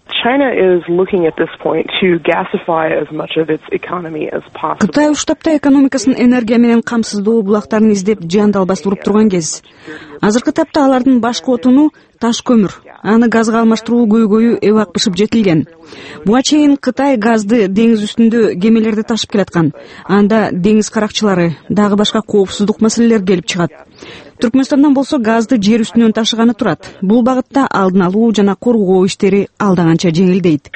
Кытай уштапта экономикасын энергия менен камсыздоо булактарын издеп жандалбастырып турган кез. Азыркы тапта алардын башкы отуну таш көмүр. Аны газга алмаштыруу көйгөйү эбак бышып жетилген. Буга чейин Кытай газды деңиз үстүндө кемелерде ташып келаткан. Анда деңиз каракчылары, дагы башка коопсуздук маселелер келип чыгат. Түркмөнстандан болсо газды жер үстүнөн ташыганы турат. Бул багытта алдын алуу жана коргоо иштери алдаганча жеңилдейт.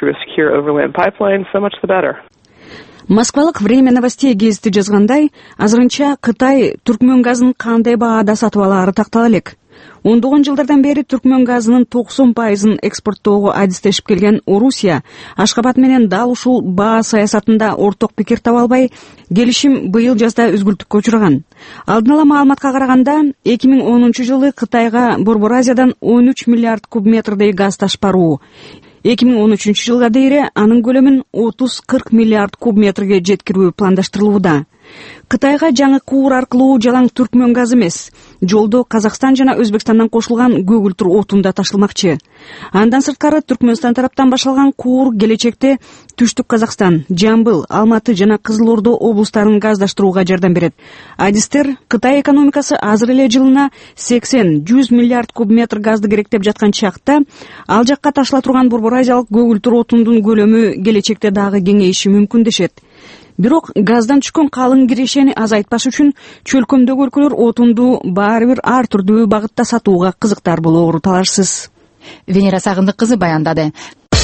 Москвалык Время новостей гезити жазгандай, азырынча Кытай Түркмөн газын кандай баада сатып алаары тактала элек. ондогон жылдардан бери Түркмөн газынын токсон пайызын экспорттоого адистешип келген Орусия Ашкабад менен дал ушул баа саясатында орток пикир таба албай, келишим быйыл жазда үзгүлтүккө учураган. Алдын ала маалыматка караганда, эки миң онунчу жылы Кытайга Борбор Азиядан он үч миллиард куб метрдей газ ташып баруу, эки миң он үчүнчү жылга дейре анын көлөмүн отуз кырк миллиард куб метрге жеткирүү пландаштырылууда. Кытайга жаңы куур аркылуу жалаң Түркмөн газы эмес, жолдо Казакстан жана Өзбекстандан кошулган көгүлтүр отун да ташылмакчы. Андан сырткары Түркмөнстан тараптан башталган куур келечекте Түштүк Казакстан, Жамбыл, Алматы жана Кызыл Ордо облустарын газдаштырууга жардам берет. Адистер Кытай экономикасы азыр эле жылына сексен жүз миллиард куб метр газды керектеп жаткан чакта, ал жакка ташыла турган Борбор Азиялык көгүлтүр отундун көлөмү келечекте дагы кеңейиши мүмкүн дешет. Бирок газдан түшкөн калың кирешени азайтпаш үчүн чөлкөмдөгү өлкөлөр отунду баары бир ар түрдүү багытта сатууга кызыктар болоору талашсыз. Венера Сагындык кызы баяндады.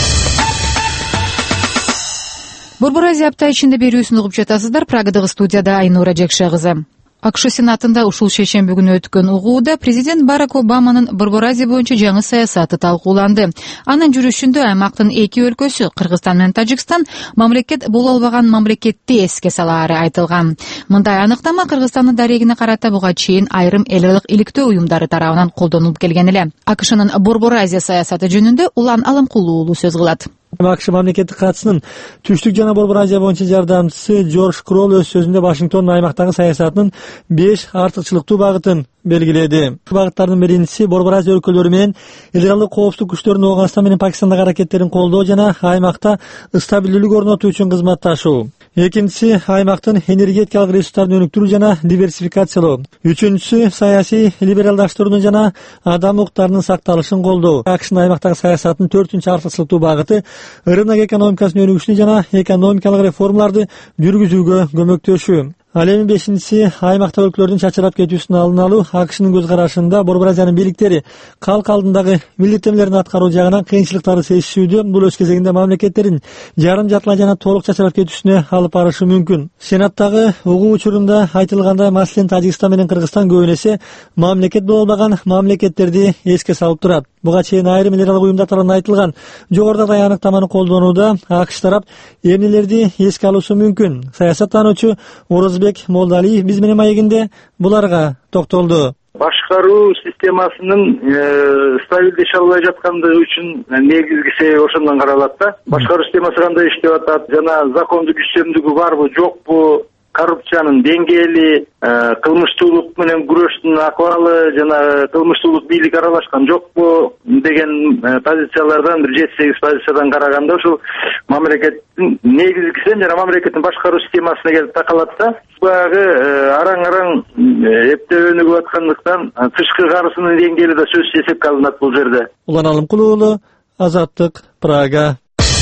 Борбор Азия апта ичинде берүүсүн угуп жатасыздар. Прагадагы студияда Айнура Жекше кызы. АКШ Сенатында ушул шейшемби күнү өткөн угууда президент Барак Обаманын Борбор Азия боюнча жаңы саясаты талкууланды. Анын жүрүшүндө аймактын эки өлкөсү, Кыргызстан менен Тажикстан, мамлекет боло албаган мамлекетти эске салаары айтылган. Мындай аныктама Кыргызстандын дарегине карата буга чейин айрым эл аралык иликтөө уюмдары тарабынан колдонулуп келген эле. АКШнын Борбор Азия саясаты жөнүндө Улан Алымкулуу уулу сөз кылат. АКШ мамлекеттик катчысынын Түштүк жана Борбор Азия боюнча жардамчысы Джордж Кролл өз сөзүндө Вашингтондун аймактагы саясатынын беш артыкчылыктуу багытын белгиледи. Багыттардын биринчиси Борбор Азия өлкөлөрү менен эл аралык коопсуздук күчтөрүнүн Афганистан менен Пакистандагы аракеттерин колдоо жана аймакта стабилдүүлүк орнотуу үчүн кызматташуу. Экинчиси аймактын энергетикалык ресурстарын өнүктүрүү жана диверсификациялоо. Үчүнчүсү саясий либералдаштырууну жана адам укуктарынын сакталышын колдоо. АКШнын аймактагы саясатынын төртүнчү артыкчылыктуу багыты рынок экономикасынын өнүгүшүнө жана экономикалык реформаларды жүргүзүүгө көмөктөшүү. Ал эми бешинчиси аймакта өлкөлөрдүн чачырап кетүүсүн алдын алуу. АКШнын көз карашында Борбор Азиянын бийликтери калк алдындагы милдеттенмелерин аткаруу жагынан кыйынчылыктарды сезишүүдө, бул өз кезегинде мамлекеттердин жарым жартылай жана толук чачырап кетүүсүнө алып барышы мүмкүн. Сенаттагы угуу учурунда айтылгандай, маселен Тажикстан менен Кыргызстан көбүн эсе мамлекет боло албаган мамлекеттерди эске салып турат. Буга чейин айрым эл аралык уюмдар тарабынан айтылган жогорудагы аныктаманы колдонууда АКШ тарап эмнелерди эске алуусу мүмкүн? Саясаттануучу Орозбек Молдалиев биз менен маегинде буларга токтолду. Башкаруу системасынын стабилдүү ише албай жаткандыгы үчүн негизги себеп ошондон каралат да. Башкаруу системасы кандай иштеп атат жана закондук күчтөмдүгү барбы, жокпу, коррупциянын деңгээли, кылмыштуулук менен күрөштүн акыбалы жана кылмыштуулук бийлик аралашкан жокпу деген позициялардан бир жети сегиз позициядан караганда ушул мамлекеттин негизгисин жана мамлекеттин башкаруу системасына келип такалат да. Баягы араң-араң эптеп өнүгүп аткандыктан тышкы карызынын деңгээли да сөзсүз эсепке алынат бул жерде. Улан Алымкулуу уулу, Азаттык, Прага.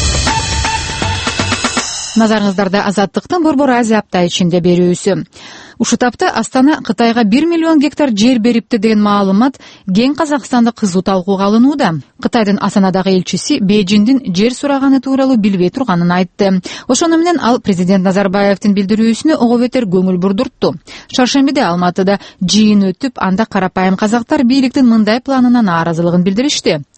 Назарыңыздарда Азаттыктын Борбор Азия апта ичинде берүүсү. Ушул тапта Астана Кытайга бир миллион гектар жер берипти деген маалымат кең Казакстанда кызуу талкууга алынууда. Кытайдын Астанадагы элчиси Бейжиңдин жер сураганы тууралуу билбей турганын айтты. Ошону менен ал президент Назарбаевдин билдирүүсүнө ого бетер көңүл бурдуртту. Шаршембиде Алматыда жыйын өтүп, анда карапайым казактар бийликтин мындай планына нааразылыгын билдиришти.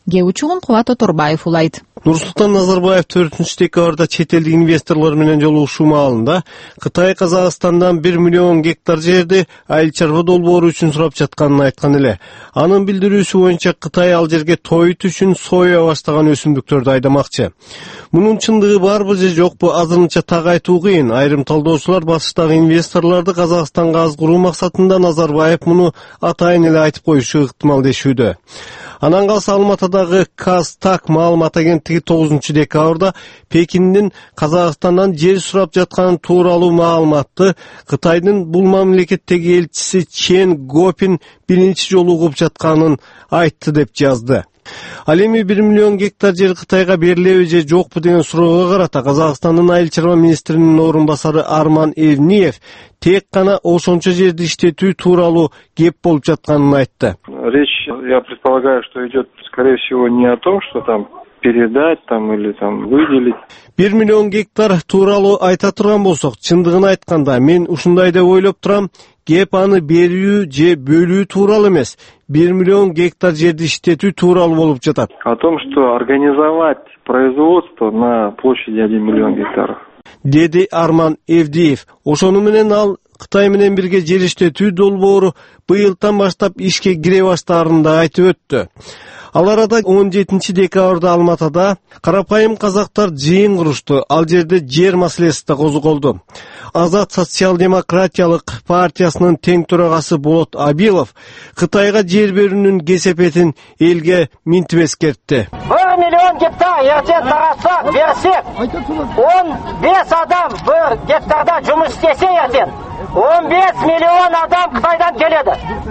кээ учугун Кубат Оторбаев улайт. Нурсултан Назарбаев төртүнчү декабрда чет элдик инвесторлор менен жолугушуу маалында Кытай Казакстандан бир миллион гектар жерди айыл чарба долбоору үчүн сурап жатканын айткан эле. Анын билдирүүсү боюнча Кытай ал жерге тоют үчүн соя баштаган өсүмдүктөрдү айдамакчы. Мунун чындыгы барбы же жокпу азырынча так айтуу кыйын. Айрым талдоочулар басыштагы инвесторлорду Казакстанга аз куруу максатында Назарбаев муну атайын эле айтып коюшу ыктымал дешүүдө. Анан калса Алматадагы Казтак маалымат агенттиги тогузунчу декабрда Пекиндин Казакстандан жер сурап жатканы тууралуу маалыматты Кытайдын бул мамлекеттеги элчиси Чен Гопин биринчи жолу угуп жатканын айтты деп жазды. Ал эми бир миллион гектар жер Кытайга берилеби же жокпу деген суроого карата Казакстандын айыл чарба министринин орун басары Арман Эвниев тек гана ошончо жерди иштетүү тууралуу кеп болуп жатканын айтты. Речь, я предполагаю, что идет, скорее всего, не о том, что там передать там или там выделить. бир миллион гектар тууралуу айта турган болсок, чындыгын айтканда мен ушундай деп ойлоп турам, кеп аны берүү же бөлүү тууралуу эмес, бир миллион гектар жерди иштетүү тууралуу болуп жатат. О том, что организовать производство на площади один миллион гектаров. Деди Арман Эвдиев. Ошону менен ал Кытай менен бирге жер иштетүү долбоору быйылдан баштап ишке кире баштаарын да айтып өттү. Ал арада он жетинчи декабрда Алматада карапайым казактар жыйын курушту. Ал жерде жер маселеси да козголду. Азат социал-демократиялык партиясынын тең төрагасы Болот Абилов Кытайга жер берүүнүн кесепетин элге минтип эскертти. бир миллион гектар ертең тарасак берсек, он беш адам бир гектарда жұмыс істесе ертең, он беш миллион адам Кытайдан келеді.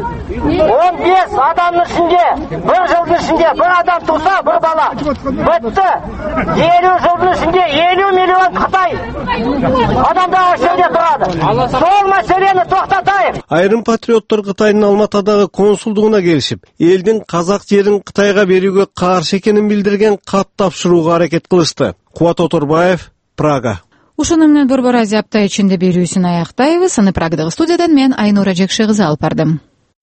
он беш адамдын ішінде, бір жылдың ішінде бір адам турса, бір бала. Бітті. елу жылдың ішінде елу миллион Кытай адамдар ошоде турады. Сол маселени токтотайык. Айрым патриоттор Кытайдын Алматадагы консулдугуна келишип, элдин казак жерин Кытайга берүүгө каршы экенин билдирген кат тапшырууга аракет кылышты. Кубат Оторбаев, Прага. Ушуну менен Борбор Азия апта ичинде берүүсүн аяктайбыз. Аны Прагадагы студиядан мен Айнура Жекшегизы алып бардым.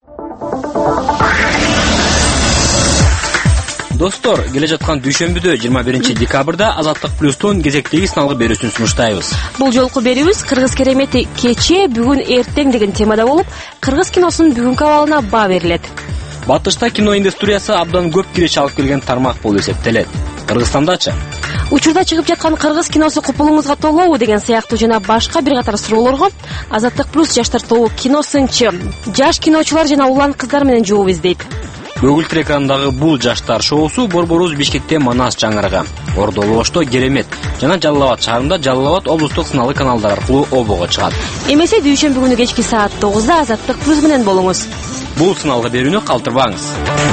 Достор, келе жаткан дүйшөмбүдө жыйырма биринчи декабрда Азаттык плюстун кезектеги сыналгы берүүсүн сунуштайбыз. Бул жолку берүүбүз кыргыз керемети кече, бүгүн, эртең деген темада болуп, кыргыз киносунун бүгүнкү абалына баа берилет. Батышта кино индустриясы абдан көп киреше алып келген тармак болуп эсептелет. Кыргызстандачы? Учурда чыгып жаткан кыргыз киносу купулуңузга толобу деген сыяктуу жана башка бир катар суроолорго Азаттык плюс жаштар тобу киносынчы, жаш киночулар жана улан кыздар менен жооп издейт. Көгүлтүр экранындагы бул жаштар шоусу Борборубуз Бишкекте Манас жаңырыгы, Ордолу Ошто Керемет жана Жалал Абад шаарында Жалал Абад облустук сыналгы каналдар аркылуу обого чыгат. Эмесе дүйшөмбү күнү кечки саат тогузда Азаттык плюс менен болуңуз. Бул сыналгы берүүнү калтырбаңыз.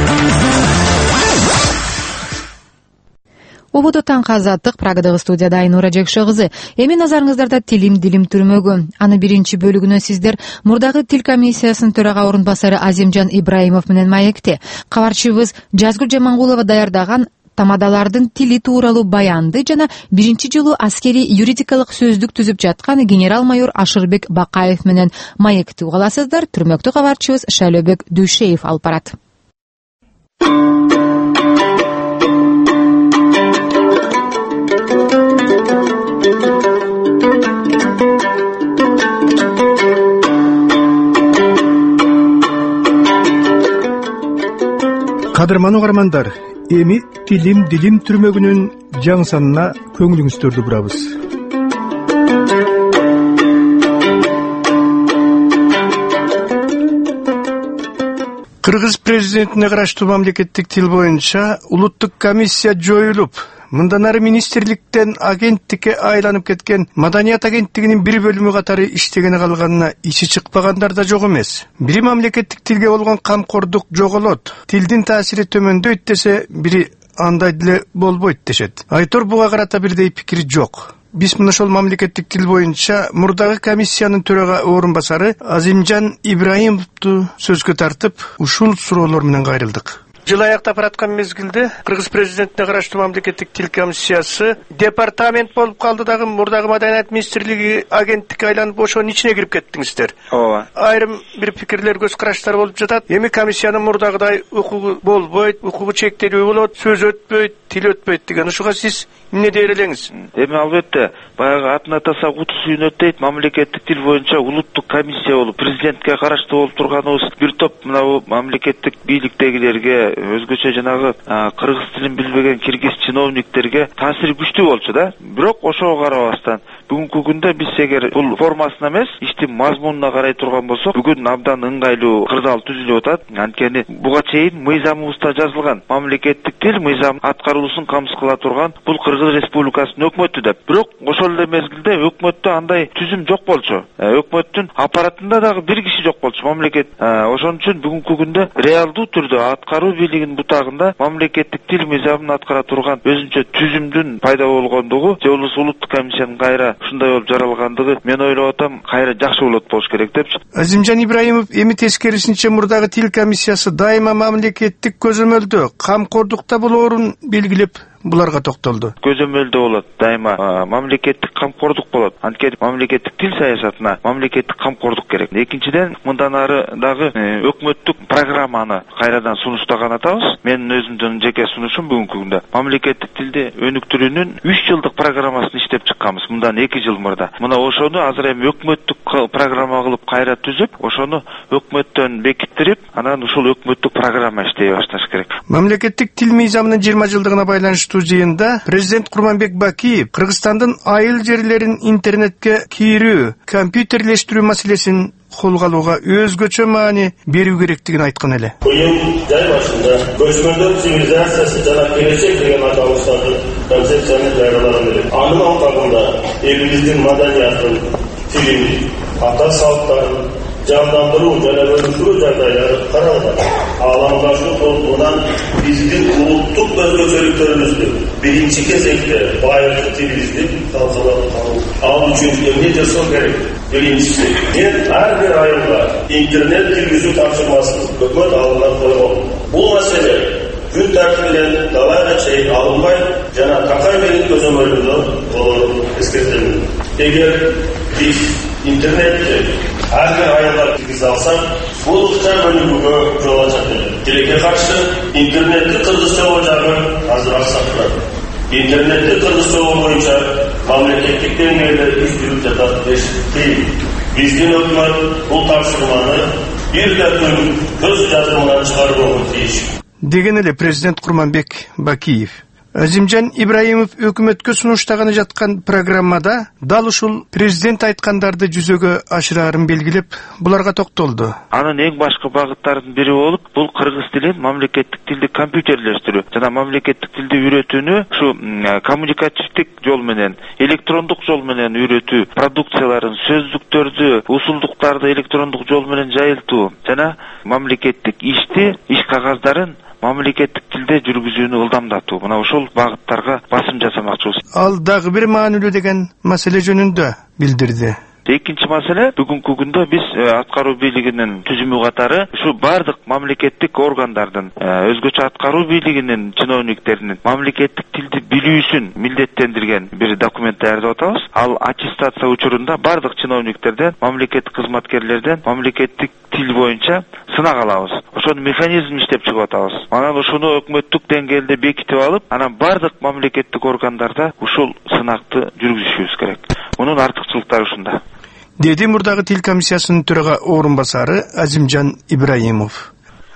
Ободо таңкы Азаттык, Прагадагы студияда Айнура Жекшегизы. Эми назарыңыздарда тилим дилим түрмөгү. Аны биринчи бөлүгүнө сиздер мурдагы тил комиссиясынын төрага орун басары Азимжан Ибраимов менен маекте. Кабарчыбыз Жазгүл Жамангулова даярдаган тамадалардын тили тууралуу баянды жана биринчи жолу аскери юридикалык сөздүк түзүп жаткан генерал-майор Ашырбек Бакаев менен маекти угаласыздар. Түрмөктү кабарчыбыз Шайлөбек Дүйшеев алып барат. Кадырман угармандар, эми тилим дилим түрмөгүнүн жаңы санына көңүлүңүздөрдү бурабыз. Кыргыз президентине караштуу мамлекеттик тил боюнча улуттук комиссия жоюлуп, мындан ары министрликтен агенттикке айланып кеткен маданият агенттигинин бир бөлүмү катары иштегени калганына ичи чыкпагандар да жок эмес. Бири мамлекеттик тилге болгон камкордук жоголот, тилдин таасири төмөндөйт десе, бири андай деле болбойт дешет. Айтор буга карата бирдей пикири жок. Биз мына ошол мамлекеттик тил боюнча мурдагы комиссиянын төрага орун басары Азимжан Ибраимовду сөзгө тартып, ушул суроолор менен кайрылдык. Жыл аяктап бараткан мезгилде Кыргыз президентине караштуу мамлекеттик тил комиссиясы департамент болуп калды дагы, мурдагы Маданият министрлиги агенттикке айланып ошонун ичине кирип кеттиңиздер. Ооба. Айрым бир пикирлер, көз караштар болуп жатат. Эми комиссиянын мурдагыдай укугу болбойт, укугу чектелүү болот, сөз өтпөйт, тил өтпөйт деген. Ушуга сиз эмне дей элеңиз? Эми албетте, баягы атын атаса куту сүйүнөт дейт. Мамлекеттик тил боюнча улуттук комиссия болуп, президентке караштуу болуп турганыбыз бир топ мына мамлекеттик бийликтегилерге, өзгөчө жанагы кыргыз тилин билбеген киргиз чиновниктерге таасири күчтүү болчу да. Бирок ошого карабастан бүгүнкү күндө биз эгер бул формасына эмес, иштин мазмунуна карай турган болсок, бүгүн абдан ыңгайлуу кырдаал түзүлүп атат. Анткени буга чейин мыйзамыбызда жазылган мамлекеттик тил мыйзам аткаруусун камсыз кыла турган бул Кыргыз Республикасынын өкмөтү деп. Бирок ошол эле мезгилде өкмөттө андай түзүм жок болчу. Өкмөттүн аппаратында дагы бир киши жок болчу мамлекет. Ошон үчүн бүгүнкү күндө реалдуу түрдө аткаруу бийлигинин бутагында мамлекеттик тил мыйзамын аткара турган өзүнчө түзүмдүн пайда болгондугу же болбосо улуттук комиссиянын кайра ушундай болуп жаралгандыгы мен ойлоп атам, кайра жакшы болот болуш керек депчи. Азимжан Ибраимов эми тескерисинче мурдагы тил комиссиясы дайыма мамлекеттик көзөмөлдө, камкордукта болоорун белгилеп буларга токтолду. Көзөмөлдө болот, дайыма мамлекеттик камкордук болот. Анткени мамлекеттик тил саясатына мамлекеттик камкордук керек. Экинчиден, мындан ары дагы өкмөттүк программаны кайрадан сунуштаган атабыз. Менин өзүмдүн жеке сунушум бүгүнкү күндө мамлекеттик тилди өнүктүрүүнүн үч жылдык программасын иштеп чыкканбыз. Мындан эки жыл мурда. Мына ошону азыр эми өкмөттүк программа кылып кайра түзүп, ошону өкмөттөн бекиттирип, анан ушул өкмөттүк программа иштей башташ керек. Мамлекеттик тил мыйзамынын жыйырма жылдыгына байланыштуу жыйында президент Курманбек Бакиев Кыргызстандын айыл жерлерин интернетке кирүү, компьютерлештирүү маселесин колго алууга өзгөчө маани берүү керектигин айткан эле. Уюм жай башында көчмөндөр цивилизациясы жана келечек деген аталыштарды концепцияны даярдаган эле. Анын алкагында элибиздин маданиятын, тилин, ата салттарын жандандыруу жана өнүктүрүү жагдайлары каралган. Ааламдаштык толкунан биздин улуттук өзгөчөлүктөрүбүздү биринчи кезекте байыркы тилибизди талкалап алуу. Ал үчүн эмне жасоо керек? Биринчиси, мен ар бир айылга интернет киргизүү тапшырмасын өкмөт алдына койгон. Бул маселе күн тартибинен далайга чейин алынбай жана такай менен көзөмөлдө болорун эскертемин. Эгер биз интернетти ар бир айылга киргизе алсак, бул ыкчам өнүгүүгө жол ачат. Тилекке каршы интернетти кыргызча жагы азыраак сакталат. Интернетти кыргызча боюнча мамлекеттик деңгээлде иш жүрүп жатат дешти. Биздин өкмөт бул тапшырманы бир да күн көз жазымынан чыгарууга тийиш. Деген эле президент Курманбек Бакиев. Азимжан Ибраимов өкмөткө сунуштаганы жаткан программада дал ушул президент айткандарды жүзөгө ашыраарын белгилеп, буларга токтолду. Анын эң башкы багыттарынын бири болуп, бул кыргыз тилин мамлекеттик тилди компьютерлештирүү жана мамлекеттик тилди үйрөтүүнү ушу коммуникативдик жол менен, электрондук жол менен үйрөтүү, продукцияларын, сөздүктөрдү, усулдуктарды электрондук жол менен жайылтуу жана мамлекеттик ишти, иш кагаздарын мамлекеттик тилде жүргүзүүнү ылдамдатуу. Мына ошол багыттарга басым жасамакчыбыз. Ал дагы бир маанилүү деген маселе жөнүндө билдирди. Экинчи маселе, бүгүнкү күндө биз аткаруу бийлигинин түзүмү катары ушу бардык мамлекеттик органдардын, өзгөчө аткаруу бийлигинин чиновниктеринин мамлекеттик тилди билүүсүн милдеттендирген бир документ даярдап атабыз. Ал аттестация учурунда бардык чиновниктерден, мамлекеттик кызматкерлерден мамлекеттик тил боюнча сынак алабыз. Ошонун механизмин иштеп чыгып атабыз. Анан ошону өкмөттүк деңгээлде бекитип алып, анан бардык мамлекеттик органдарда ушул сынакты жүргүзүшүбүз керек. Мунун артыкчылыктары ушунда. Деди мурдагы тил комиссиясынын төрага орун басары Азимжан Ибраимов.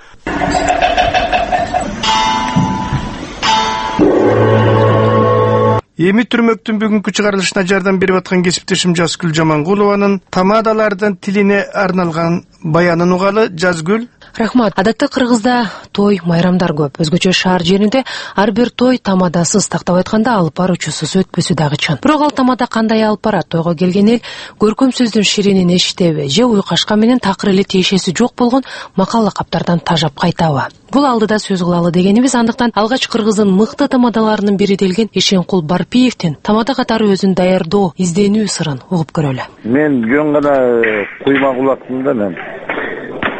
Эми түрмөктүн бүгүнкү чыгарылышына жардам берип аткан кесиптешим Жазгүл Жамангулованын тамадалардын тилине арналган баянын угалы. Жазгүл. Рахмат. Адатта Кыргызда той, майрамдар көп. Өзгөчө шаар жеринде ар бир той тамадасыз, тактап айтканда алып баруучусуз өтпөсү дагы чын. Бирок ал тамада кандай алып барат? Тойго келген эл көркөм сөздүн ширинин эшитеби же уйкашка менен такыр эле тиешеси жок болгон макал лакаптардан тажап кайтабы? Бул алдыда сөз кылалы дегенибиз, андыктан алгач Кыргыздын мыкты тамадаларынын бири делген Эшенкул Барпиевдин тамада катары өзүн даярдоо, изденүү сырын угуп көрөлү. Мен жөн гана куйма кулактым да мен.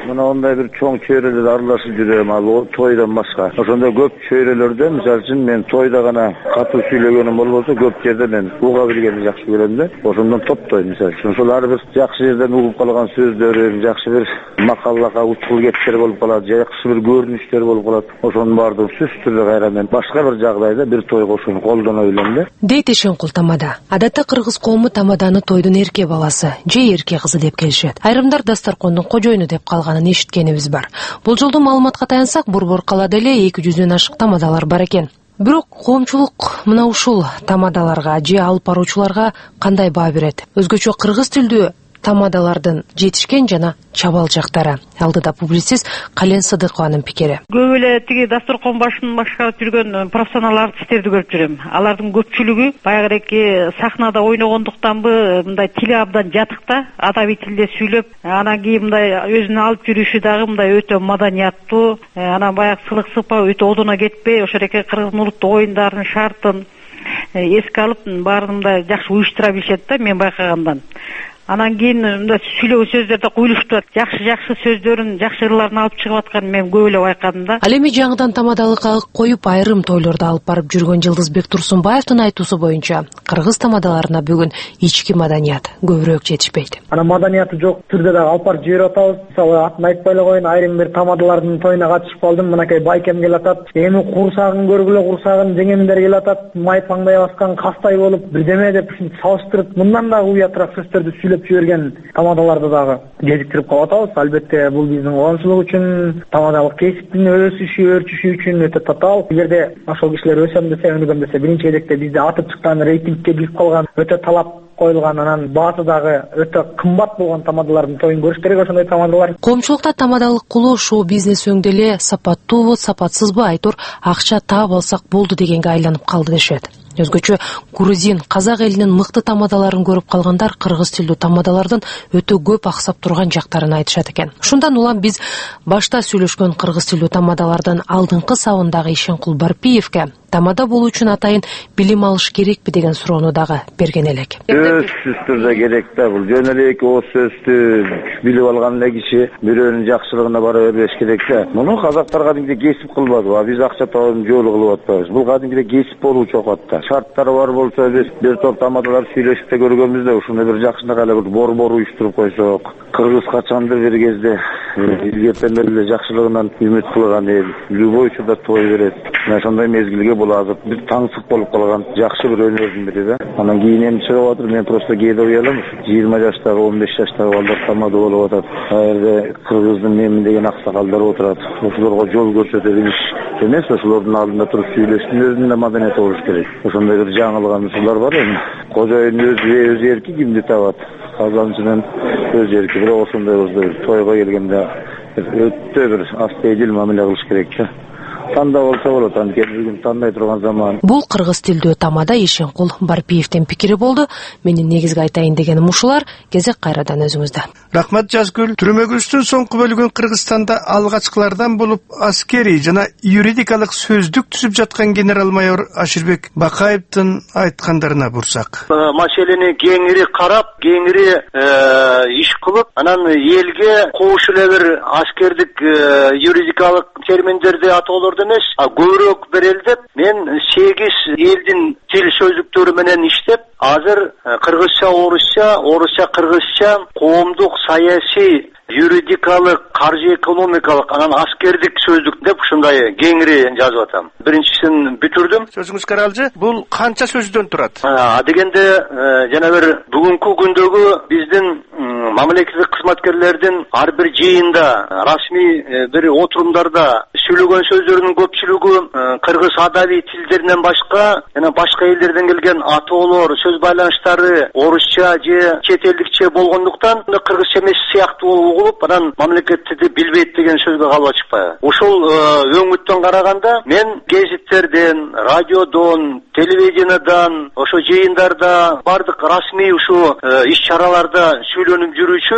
мындай бир чоң чөйрөлөр аралашып жүрөм, ал о тойдон башка. Ошондой көп чөйрөлөрдө, мисалы үчүн мен тойда гана катуу сүйлөгөнүм болбосо, көп жерде мен уга билгенди жакшы көрөм да. Ошондон топтойм мисалы үчүн. Ошол ар бир жакшы жерден угуп калган сөздөрүм, жакшы бир макаллага учкул кептер болуп калат, жакшы бир көрүнүштөр болуп калат. Ошонун баардыгын сүз түрдө кайра мен башка бир жагдайда бир тойго ошону колдоно билем да. Дейт Эшенкул Тамада. Адатта кыргыз коому Тамаданы тойдун эрке баласы же эрке кызы деп келишет. Айрымдар дасторкондун кожоюну деп калганын эшиткенибиз бар. Бул жолду маалыматка таянсак, Борбор калаада эле эки жүздөн ашык тамадалар бар экен. Бирок коомчулук мына ушул тамадаларга же алып баруучуларга кандай баа берет? Өзгөчө кыргыз тилдүү тамадалардын жетишкен жана чабал жактары. Алдыда публицист Кален Сыдыкованын пикири. Көп эле тиги дасторкон башын башкарып жүргөн профессионал артисттерди көрүп жүрөм. Алардын көпчүлүгү баягыреки сахнада ойногондуктанбы мындай тили абдан жатык да, адабий тилде сүйлөп, анан кийин мындай өзүнүн алып жүрүшү дагы мындай өтө маданияттуу, анан баягы сылык сыпа өтө одоно кетпей, ошол эки кыргыздын улуттук оюндарынын шартын эске алып, баарын мындай жакшы уюштура билишет да, мен байкагандан. Анан кийин мындай сүйлөгөн сөздөрдө куюлуштуп, жакшы-жакшы сөздөрүн, жакшы ырларын алып чыгып атканын мен көп эле байкадым да. Ал эми жаңыдан тамадалык агык коюп, айрым тойлордо алып барып жүргөн Жылдызбек Турсунбаевдин айтуусу боюнча, кыргыз тамадаларына бүгүн ички маданият көбүрөөк жетишпейт. Анан маданияты жок түрдө дагы алып барып жиберип атабыз. Мисалы атын айтпай эле коеюн, айрым бир тамадалардын тоюна катышып калдым. Мынакей байкем келатат. Эми курсагын көргүлө, курсагын жеңемдер келатат. Майпаңдай баскан кастай болуп, бирдеме деп ушинтип салыштырып, мындан дагы уятыраак сөздөрдү сүйлөп жиберген тамадаларды дагы кезиктирип калып атабыз. Албетте бул биздин коомчулук үчүн, тамадалык кесиптин өсүшү, өрчүшү үчүн өтө татаал. Эгерде ошол кишилер өсөм десе, өнүгөм десе, биринчи кезекте бизде атып чыккан, рейтингке кирип калган, өтө талап коюлган, анан баасы дагы өтө кымбат болгон тамадалардын тоюн көрүш керек. Ошондой тамадалар. Коомчулукта тамадалык кылуу шоу-бизнес өңдө сапаттуубу, сапатсызбы айтор, акча таап алсак болду дегенге айланып калды дешет. Өзгөчө грузин, казак элинин мыкты тамадаларын көрүп калгандар кыргыз тилдүү тамадалардын өтө көп аксап турган жактарын айтышат экен. Ушундан улам биз башта сүйлөшкөн кыргыз тилдүү тамадалардын алдыңкы сабындагы Эшенкул Барпиевке тамада болуу үчүн атайын билим алыш керекпи деген суроону дагы берген элек. Сөзсүз түрдө керек да, бул жөн эле эки ооз сөздү билип алган эле киши бирөөнүн жакшылыгына бара бербеш керек да. Муну казактар кадимде кесип кылбады, биз акча табуунун жолу кылып атпайбыз. Бул кадимде кесип болуучу окот да. Шарттары бар болсо, биз бир топ тамадалар сүйлөшүп да көргөнбүз да, ушундай бир жакшынакай эле бир борбор уюштуруп койсок. Кыргыз качандыр бир кезде илгертен бери эле жакшылыгынан үмүт кылган эл, любой учурда той берет. Мына ошондой мезгилге азыр бир таңсык болуп калган жакшы бир өнөрдүн бири да. Анан кийин эми чыгып атыр, мен просто кээде уялам, жыйырма жаштагы, он беш жаштагы балдар тамада болуп атат. Каерде кыргыздын меми деген аксакалдар отурат. Ошолорго жол көрсөтө билиш эмес, ошолордун алдында туруп сүйлөштүн өзүнүн да маданияты болуш керек. Ошондой бир жаңылган ушулар бар эми. Кожоюн өзү өз эрки кимди табат? Казанчынын өз эрки, бирок ошондой бир тойго келгенде өтө бир астейдил мамиле кылыш керек да. Танда болсо болот, анткени бүгүн тандай турган заман. Бул кыргыз тилдүү тамада Эшенкул Барпиевдин пикири болду. Менин негизги айтайын дегеним ушулар. Кезек кайрадан өзүңүздө. Рахмат Жазгүл. Түрмөгүчтүн соңку бөлүгүн Кыргызстанда алгачкылардан болуп, аскери жана юридикалык сөздүк түзүп жаткан генерал-майор Аширбек Бакаевдин айткандарына бурсак. Маселени кеңири карап, кеңири иш кылып, анан элге кош эле бир аскердик юридикалык терминдерди атоолор эмес, а көбүрөөк берели деп мен сегиз элдин тил сөздүктөрү менен иштеп, азыр кыргызча, орусча, орусча, кыргызча, коомдук, саясий, юридикалык, каржы экономикалык, анан аскердик сөздүк деп ушундай кеңири жазып атам. Биринчисин бүтүрдүм. Сөзүңүз каралжы, бул канча сөздөн турат? А дегенде жана бир бүгүнкү күндөгү биздин мамлекеттик кызматкерлердин ар бир жыйында, расмий бир отурумдарда сүйлөгөн сөздөрүнүн көпчүлүгү кыргыз адабий тилдеринен башка, жана башка элдерден келген атоолор, сөз байланыштары орусча же чет элдикче болгондуктан кыргызча эмес сыяктуу угулуп, анан мамлекетти билбейт деген сөзгө калып атышпайбы. Ошол өңүттөн караганда мен гезиттерден, радиодон, телевидениедан, ошо жыйындарда, бардык расмий ушу иш-чараларда сүйлөнүп жүрүүчү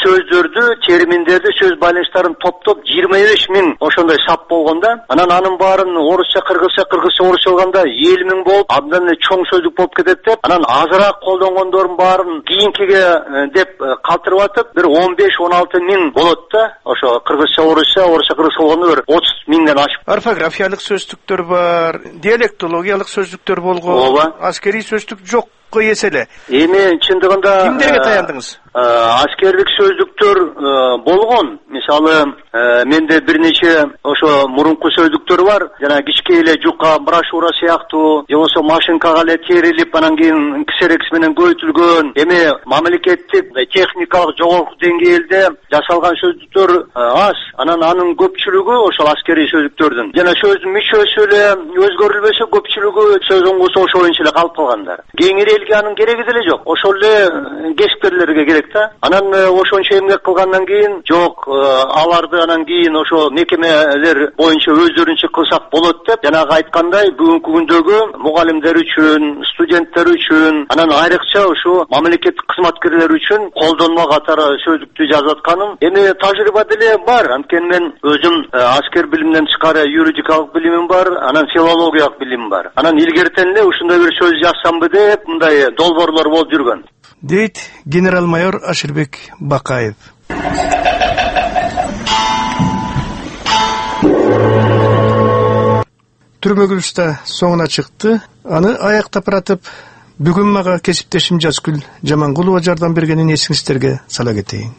сөздөрдү, терминдерди, сөз байланыштарын топтоп жыйырма беш миң ошондой сап болгонда, анан анын баары баарын орусча, кыргызча, кыргызча, орусча болгондо элүү миң болуп, абдан эле чоң сөздүк болуп кетет деп, анан азыраак колдонгондордун баарын кийинкиге деп калтырып атып, бир он беш он алты миң болот да. Ошо кыргызча, орусча, орусча, кыргызча болгондо бир отуз миңден ашып. Орфографиялык сөздүктөр бар, диалектологиялык сөздүктөр болгон. Ооба. Аскерий сөздүк жокко эселе. Эми чындыгында кимдерге таяндыңыз? Аскерлик сөздүктөр болгон. Мисалы, менде бир нече ошо мурунку сөздүктөр бар. Жана кичке эле жука, брошюра сыяктуу, же болбосо машинкага эле терилип, анан кийин ксерекс менен көйтүлгөн. Эми мамлекеттик техникалык жогорку деңгээлде жасалган сөздүктөр аз. Анан анын көпчүлүгү ошол аскерий сөздүктөрдүн. Жана сөздүн мүчөсү эле өзгөрүлбөсө, көпчүлүгү сөз оңгусу ошо боюнча эле калып калгандар. Кеңири элге анын кереги деле жок. Ошол эле кесипкерлерге керек да. Анан ошончо эмгек кылгандан кийин жок, аларды анан кийин ошо мекемелер боюнча өздөрүнчө кылсак болот деп, жанагы айткандай, бүгүнкү күндөгү мугалимдер үчүн, студенттер үчүн, анан айрыкча ушу мамлекеттик кызматкерлер үчүн колдонмо катары сөздүктү жазып атканым. Эми тажрыйба деле бар. Анткени мен өзүм аскер билимден тышкары юридикалык билимим бар, анан филологиялык билимим бар. Анан илгертен эле ушундай бир сөз жазсамбы деп мындай долбоорлор болуп жүргөн. Дейт генерал-майор Аширбек Бакаев. Түрмөгүлүш да соңуна чыкты. Аны аяктап баратып, бүгүн мага кесиптешим Жазгүл Жамангулова жардам бергенин эсиңиздерге сала кетейин.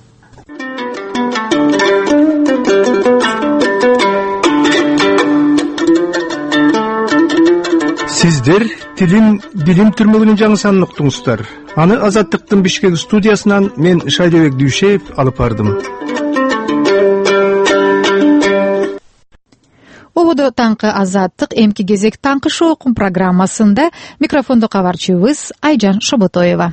Сиздер Тилим билим түрмөгүнүн жаңы санын уктуңуздар. Аны Азаттыктын Бишкек студиясынан мен Шайдебек Дүйшеев алып бардым. Ободо таңкы Азаттык, эмки кезек таңкы шоу программасында микрофондо кабарчыбыз Айжан Шоботоева.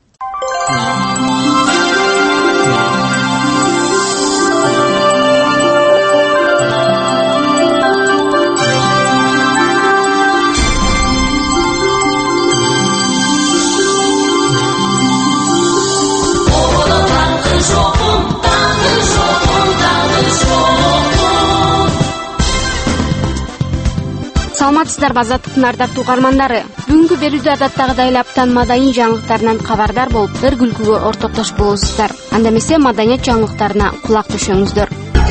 Саламатсыздарбы, Азаттыктын ардактуу угармандары. Бүгүнкү берүүдө адаттагыдай эле аптанын маданий жаңылыктарынан кабардар болуп, ыр күлкүгө ортоктошуп болосуздар. Анда эмесе маданият жаңылыктарына кулак түшөңүздөр.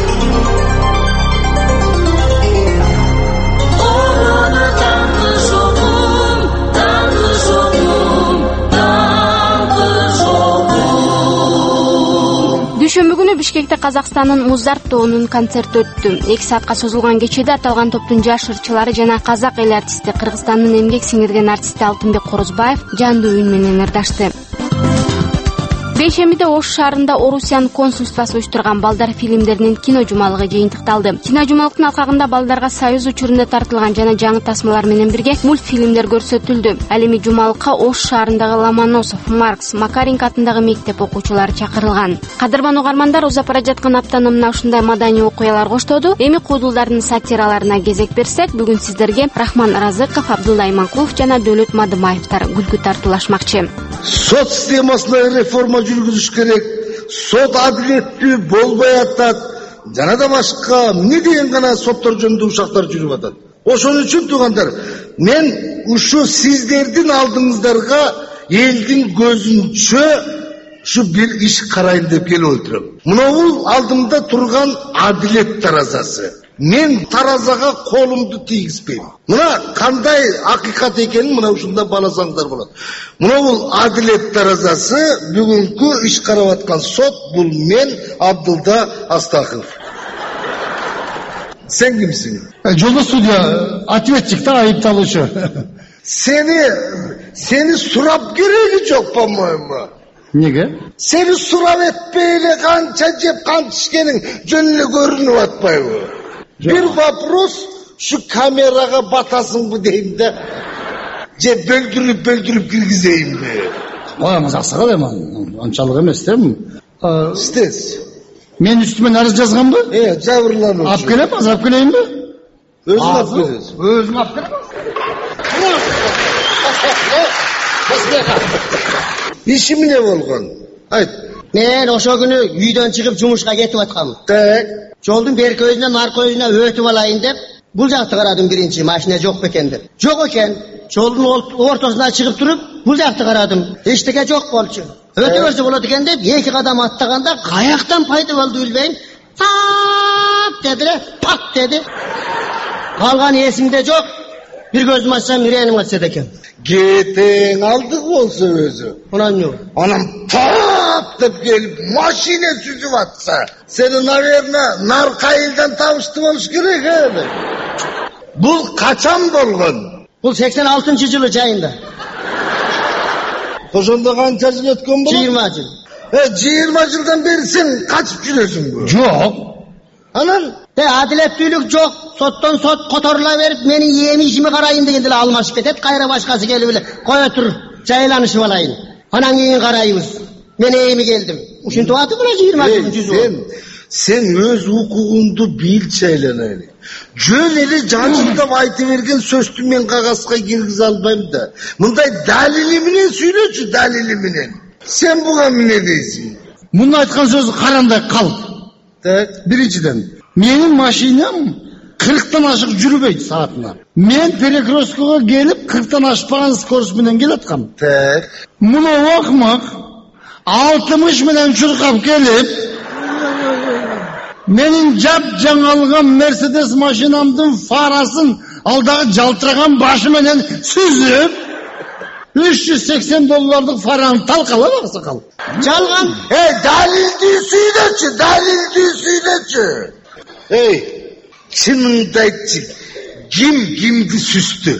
Дүйшөмбү күнү Бишкекте Казакстандын Муздарт тоонун концерти өттү. эки саатка созулган кечеде аталган топтун жаш ырчылары жана казак эл артисти, Кыргызстандын эмгек сиңирген артисти Алтынбек Корозбаев жандуу үн менен ырдашты. Бейшембиде Ош шаарында Орусиянын консульствосу уюштурган балдар фильмдеринин кино жумалыгы жыйынтыкталды. Кино жумалыктын алкагында балдарга Союз учурунда тартылган жана жаңы тасмалар менен бирге мультфильмдер көрсөтүлдү. Ал эми жумалыкка Ош шаарындагы Ломоносов, Маркс, Макаренко атындагы мектеп окуучулары чакырылган. Кадырман угармандар, узап бара жаткан аптаны мына ушундай маданий окуялар коштоду. Эми куудулдардын сатираларына кезек берсек, бүгүн сиздерге Рахман Разыков, Абдулла Иманкулов жана Дөөлөт Мадымаевтар күлкү тартуулашмакчы. Сот системасына реформа жүргүзүш керек, сот адилеттүү болбой атат, жана да башка эмне деген гана соттор жөнүндө ушактар жүрүп атат. Ошон үчүн туугандар, мен ушу сиздердин алдыңыздарга элдин көзүнчө ушу бир иш карайын деп келип отурам. Мына бул алдымда турган адилет таразасы. Мен таразага колумду тийгизбейм. Мына кандай акыйкат экенин мына ушунда баласаңдар болот. Мына бул адилет таразасы, бүгүнкү иш карап аткан сот, бул мен Абдулда Астахов. Сен кимсиң? Жолдош судья, ответчик да, айыпталуучу. Сени сени сурап кереги жок, по-моему. Неге? Сени сурап этпей эле канча жеп канча ичкениң жөн эле көрүнүп атпайбы? Бир вопрос, şu камерага батасыңбы дейм да, же бөлдүрүп бөлдүрүп киргизейин бе? Ой, аксагал эми, анчалык эмес да. Стес. Мен үстүмө арыз жазганбы? Э, жабырлануучу. Алып келем, алып келейинби? Өзүң алып келесиң. Өзүң алып келем. Иши эмне болгон? Айт. Мен ошо күнү үйдөн чыгып жумушка кетип аткам. Так. Жолдун бер көзүнөн ар көзүнө өтүп алайын деп, Бул жакты карадым биринчи, машина жок бекен деп. Жок экен. Жолдун ортосуна чыгып туруп, бул жакты карадым. Эчтеке жок болчу. Өтө берсе болот экен деп эки кадам аттаганда каяктан пайда болду билбейм. Так деди, пак деди. Калган эсимде жок. Bir gözüm açsam yüreğim açsa ekan. Кетең алдық болса өзі. Онан не? Анам тап деп келіп машина сүзіп атса, сені, наверное, Нарқайылдан табышты болуш керек еді. Бұл қачан болған? Бұл сексен алтынчы жылы жайында. Ошонда қанша жыл өткен бұл? жыйырма жыл. Е, жыйырма жылдан бері сен қачып жүресің бі? Жоқ. Анан, те адилеттүүлүк жок, соттон сот которула берип, менин эми ишими карайын дегенде эле алмашып кетет, кайра башкасы келип эле, кое тур, жайланышып алайын. Анан кийин карайбыз. Мен эми келдим. Ушинтип атып эле жыйырма жылдын жүзү. Сен, сен өз укугуңду бил чайланайын. Жөн эле жанчылдап айтып берген сөздү мен кагазга киргизе албайм да. Мындай далили менен сүйлөчү, далили менен. Сен буга эмне дейсиң? Мунун айткан сөзү карандай калп. Биринчиден, менин машинам кырктан ашык жүрбөйт саатына. Мен перекресткага келип, кырктан ашпаган скорость менен келаткам. Так. Муну окмак алтымыш менен чуркап келип, менин жап жаңалган Мерседес машинамдын фарасын алдагы жалтыраган башы менен сүзүп, үч жүз сексен доллардык фараны талкалап аксакал. Жалган. Ey, dalildi süydöçü, dalildi süydöçü. Ey, çınında айтчы, kim kimdi süstü?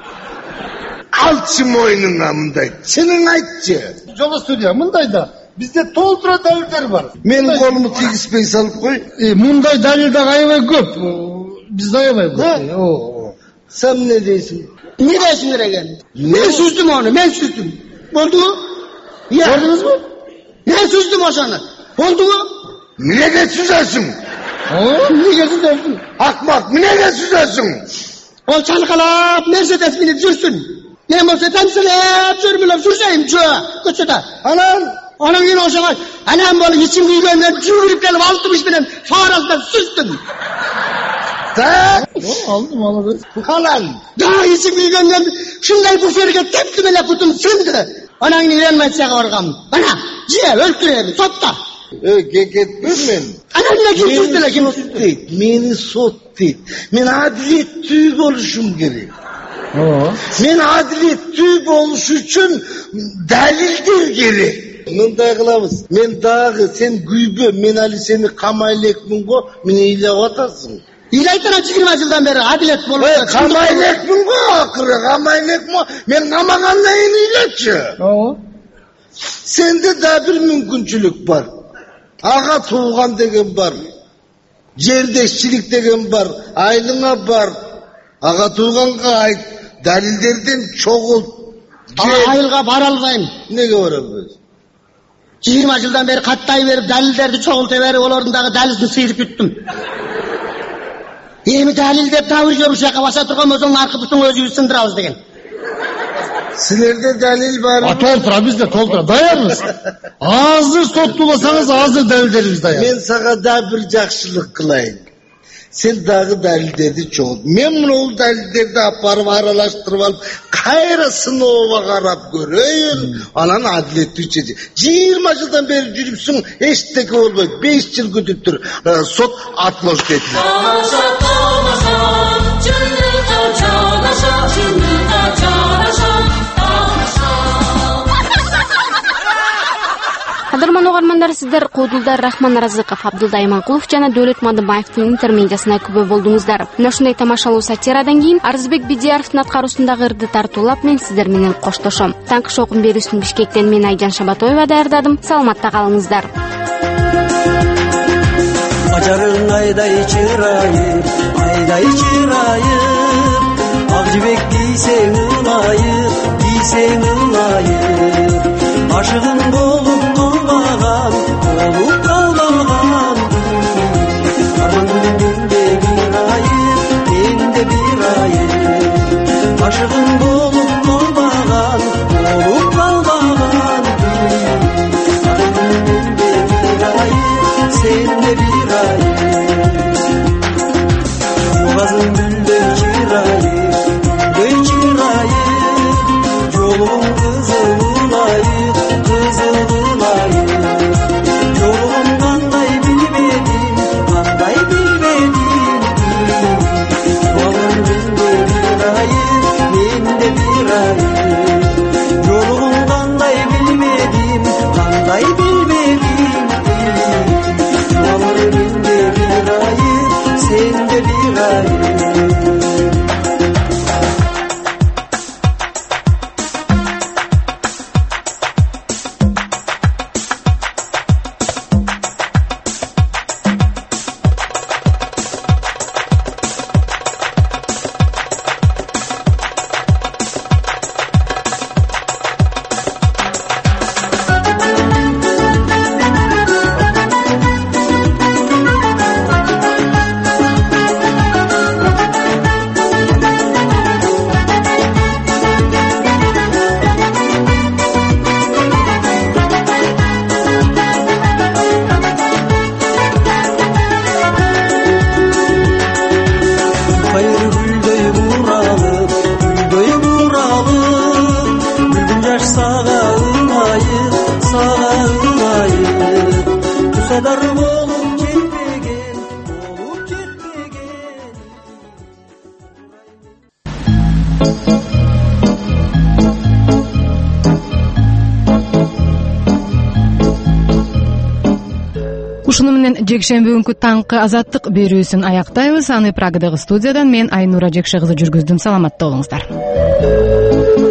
Alçı moynuna mınday, çının айтчы. Жола студия, мындайда, bizde толтура далилдер бар. Мен колуму тийгизбей салып кой. Мындай далил да аябай көп. Бизде аябай көп. Sen ne дейсиң? Ne deysin Egen? Ben süzdüm onu, ben süzdüm. Oldu mu? Ya. Gördünüz mü? Ben süzdüm o sana. Oldu mu? Mine süzersin? Niye süzersin? Akmak, mine süzersin? O çalkalap Mercedes binip sürsün. Ne olsa temsilip sürmülüp sürseyim şu küçüde. Anam. Anam yine o zaman. Anam böyle içim büyüğünden cüvürüp gelip altmış binin farazdan süzdüm. Tak. Aldım aldım. Halan. Daha içim büyüğünden şunday bu ferge tepkimele putum sündü. Anan öğrenmezse orgam. Bana ciğer öldüreyim sotta. E, geketmez men. Anan ne kim süzdüle kim süzdü? Meni sot deyt. Men adilet tüyüp oluşum gerek. Men adilet tüyüp oluş üçün dalildir gerek. Mınday kılamız. Men dağı sen güybe, men ali seni kamaylekmin go, meni iylep atarsın. İlaytana yigirma жылдан beri adilet bolup. E, kamaylekmin go akırı, kamaylekmin. Men kamaganlayın iyletçi. Sende daha bir mümkünçülük var. Ağa tuğan degen var. Жердешчилик деген бар. Айлыңа бар. Ağa tuğanға ait. Dalillerden çoğult. Айылға бара албайм. Неге барабыз? жыйырма жылдан beri каттай берип далилдерди чогулта берип, олордун дагы далилин сыйрып бүттүм. Эми далил деп табыр көрүп жака баса турган болсоң аркы бутун өзүбүз сындырабыз деген. Силерде далил бар. А толтура, бизде толтура. Даярбыз. Азыр соттууласаңыз, азыр далилдерибиз даяр. Мен сага да бир жакшылык кылайын. Sen dağı dalillerdi çoğult. Men bunu dalillerdi aparıp aralashtirip alıp kayra sınova qarap göreyim. Anan adiletli içecek. yigirma жылдан beri жүрүпсүң, eşteki olmayıp beş yıl güdüptür. Sot atloş dediler. Кадырман угармандар, сиздер Куудулдар Рахман Разыков, Абдулда Иманкулов жана Дөөлөт Мадыбаевдин интермедиясына күбө болдуңуздар. Мына ушундай тамашалуу сатирадан кийин Арызбек Бидияровдун аткаруусундагы ырды тартуулап мен сиздер менен коштошом. Таңкы шокун берүүсүн Бишкектен мен Айжан Шабатоева даярдадым. Саламатта калыңыздар. Ажарың айдай чырайып, айдай чырайып, ак жибек кийсең ылайып, кийсең ылайып, ашыгың болуп калбаган, болуп калбаган. Арманым менде бир айып, менде бир айып, ашыгың болуп калбаган, болуп калбаган. Арманым менде бир айып, сенде бир айып. Boğazın чырайып Ушуну менен жекшемби күнкү таңкы азаттык берүүсүн аяктайбыз. Аны Прагадагы студиядан мен Айнура Жекше кызы жүргүздүм. Саламатта болуңуздар.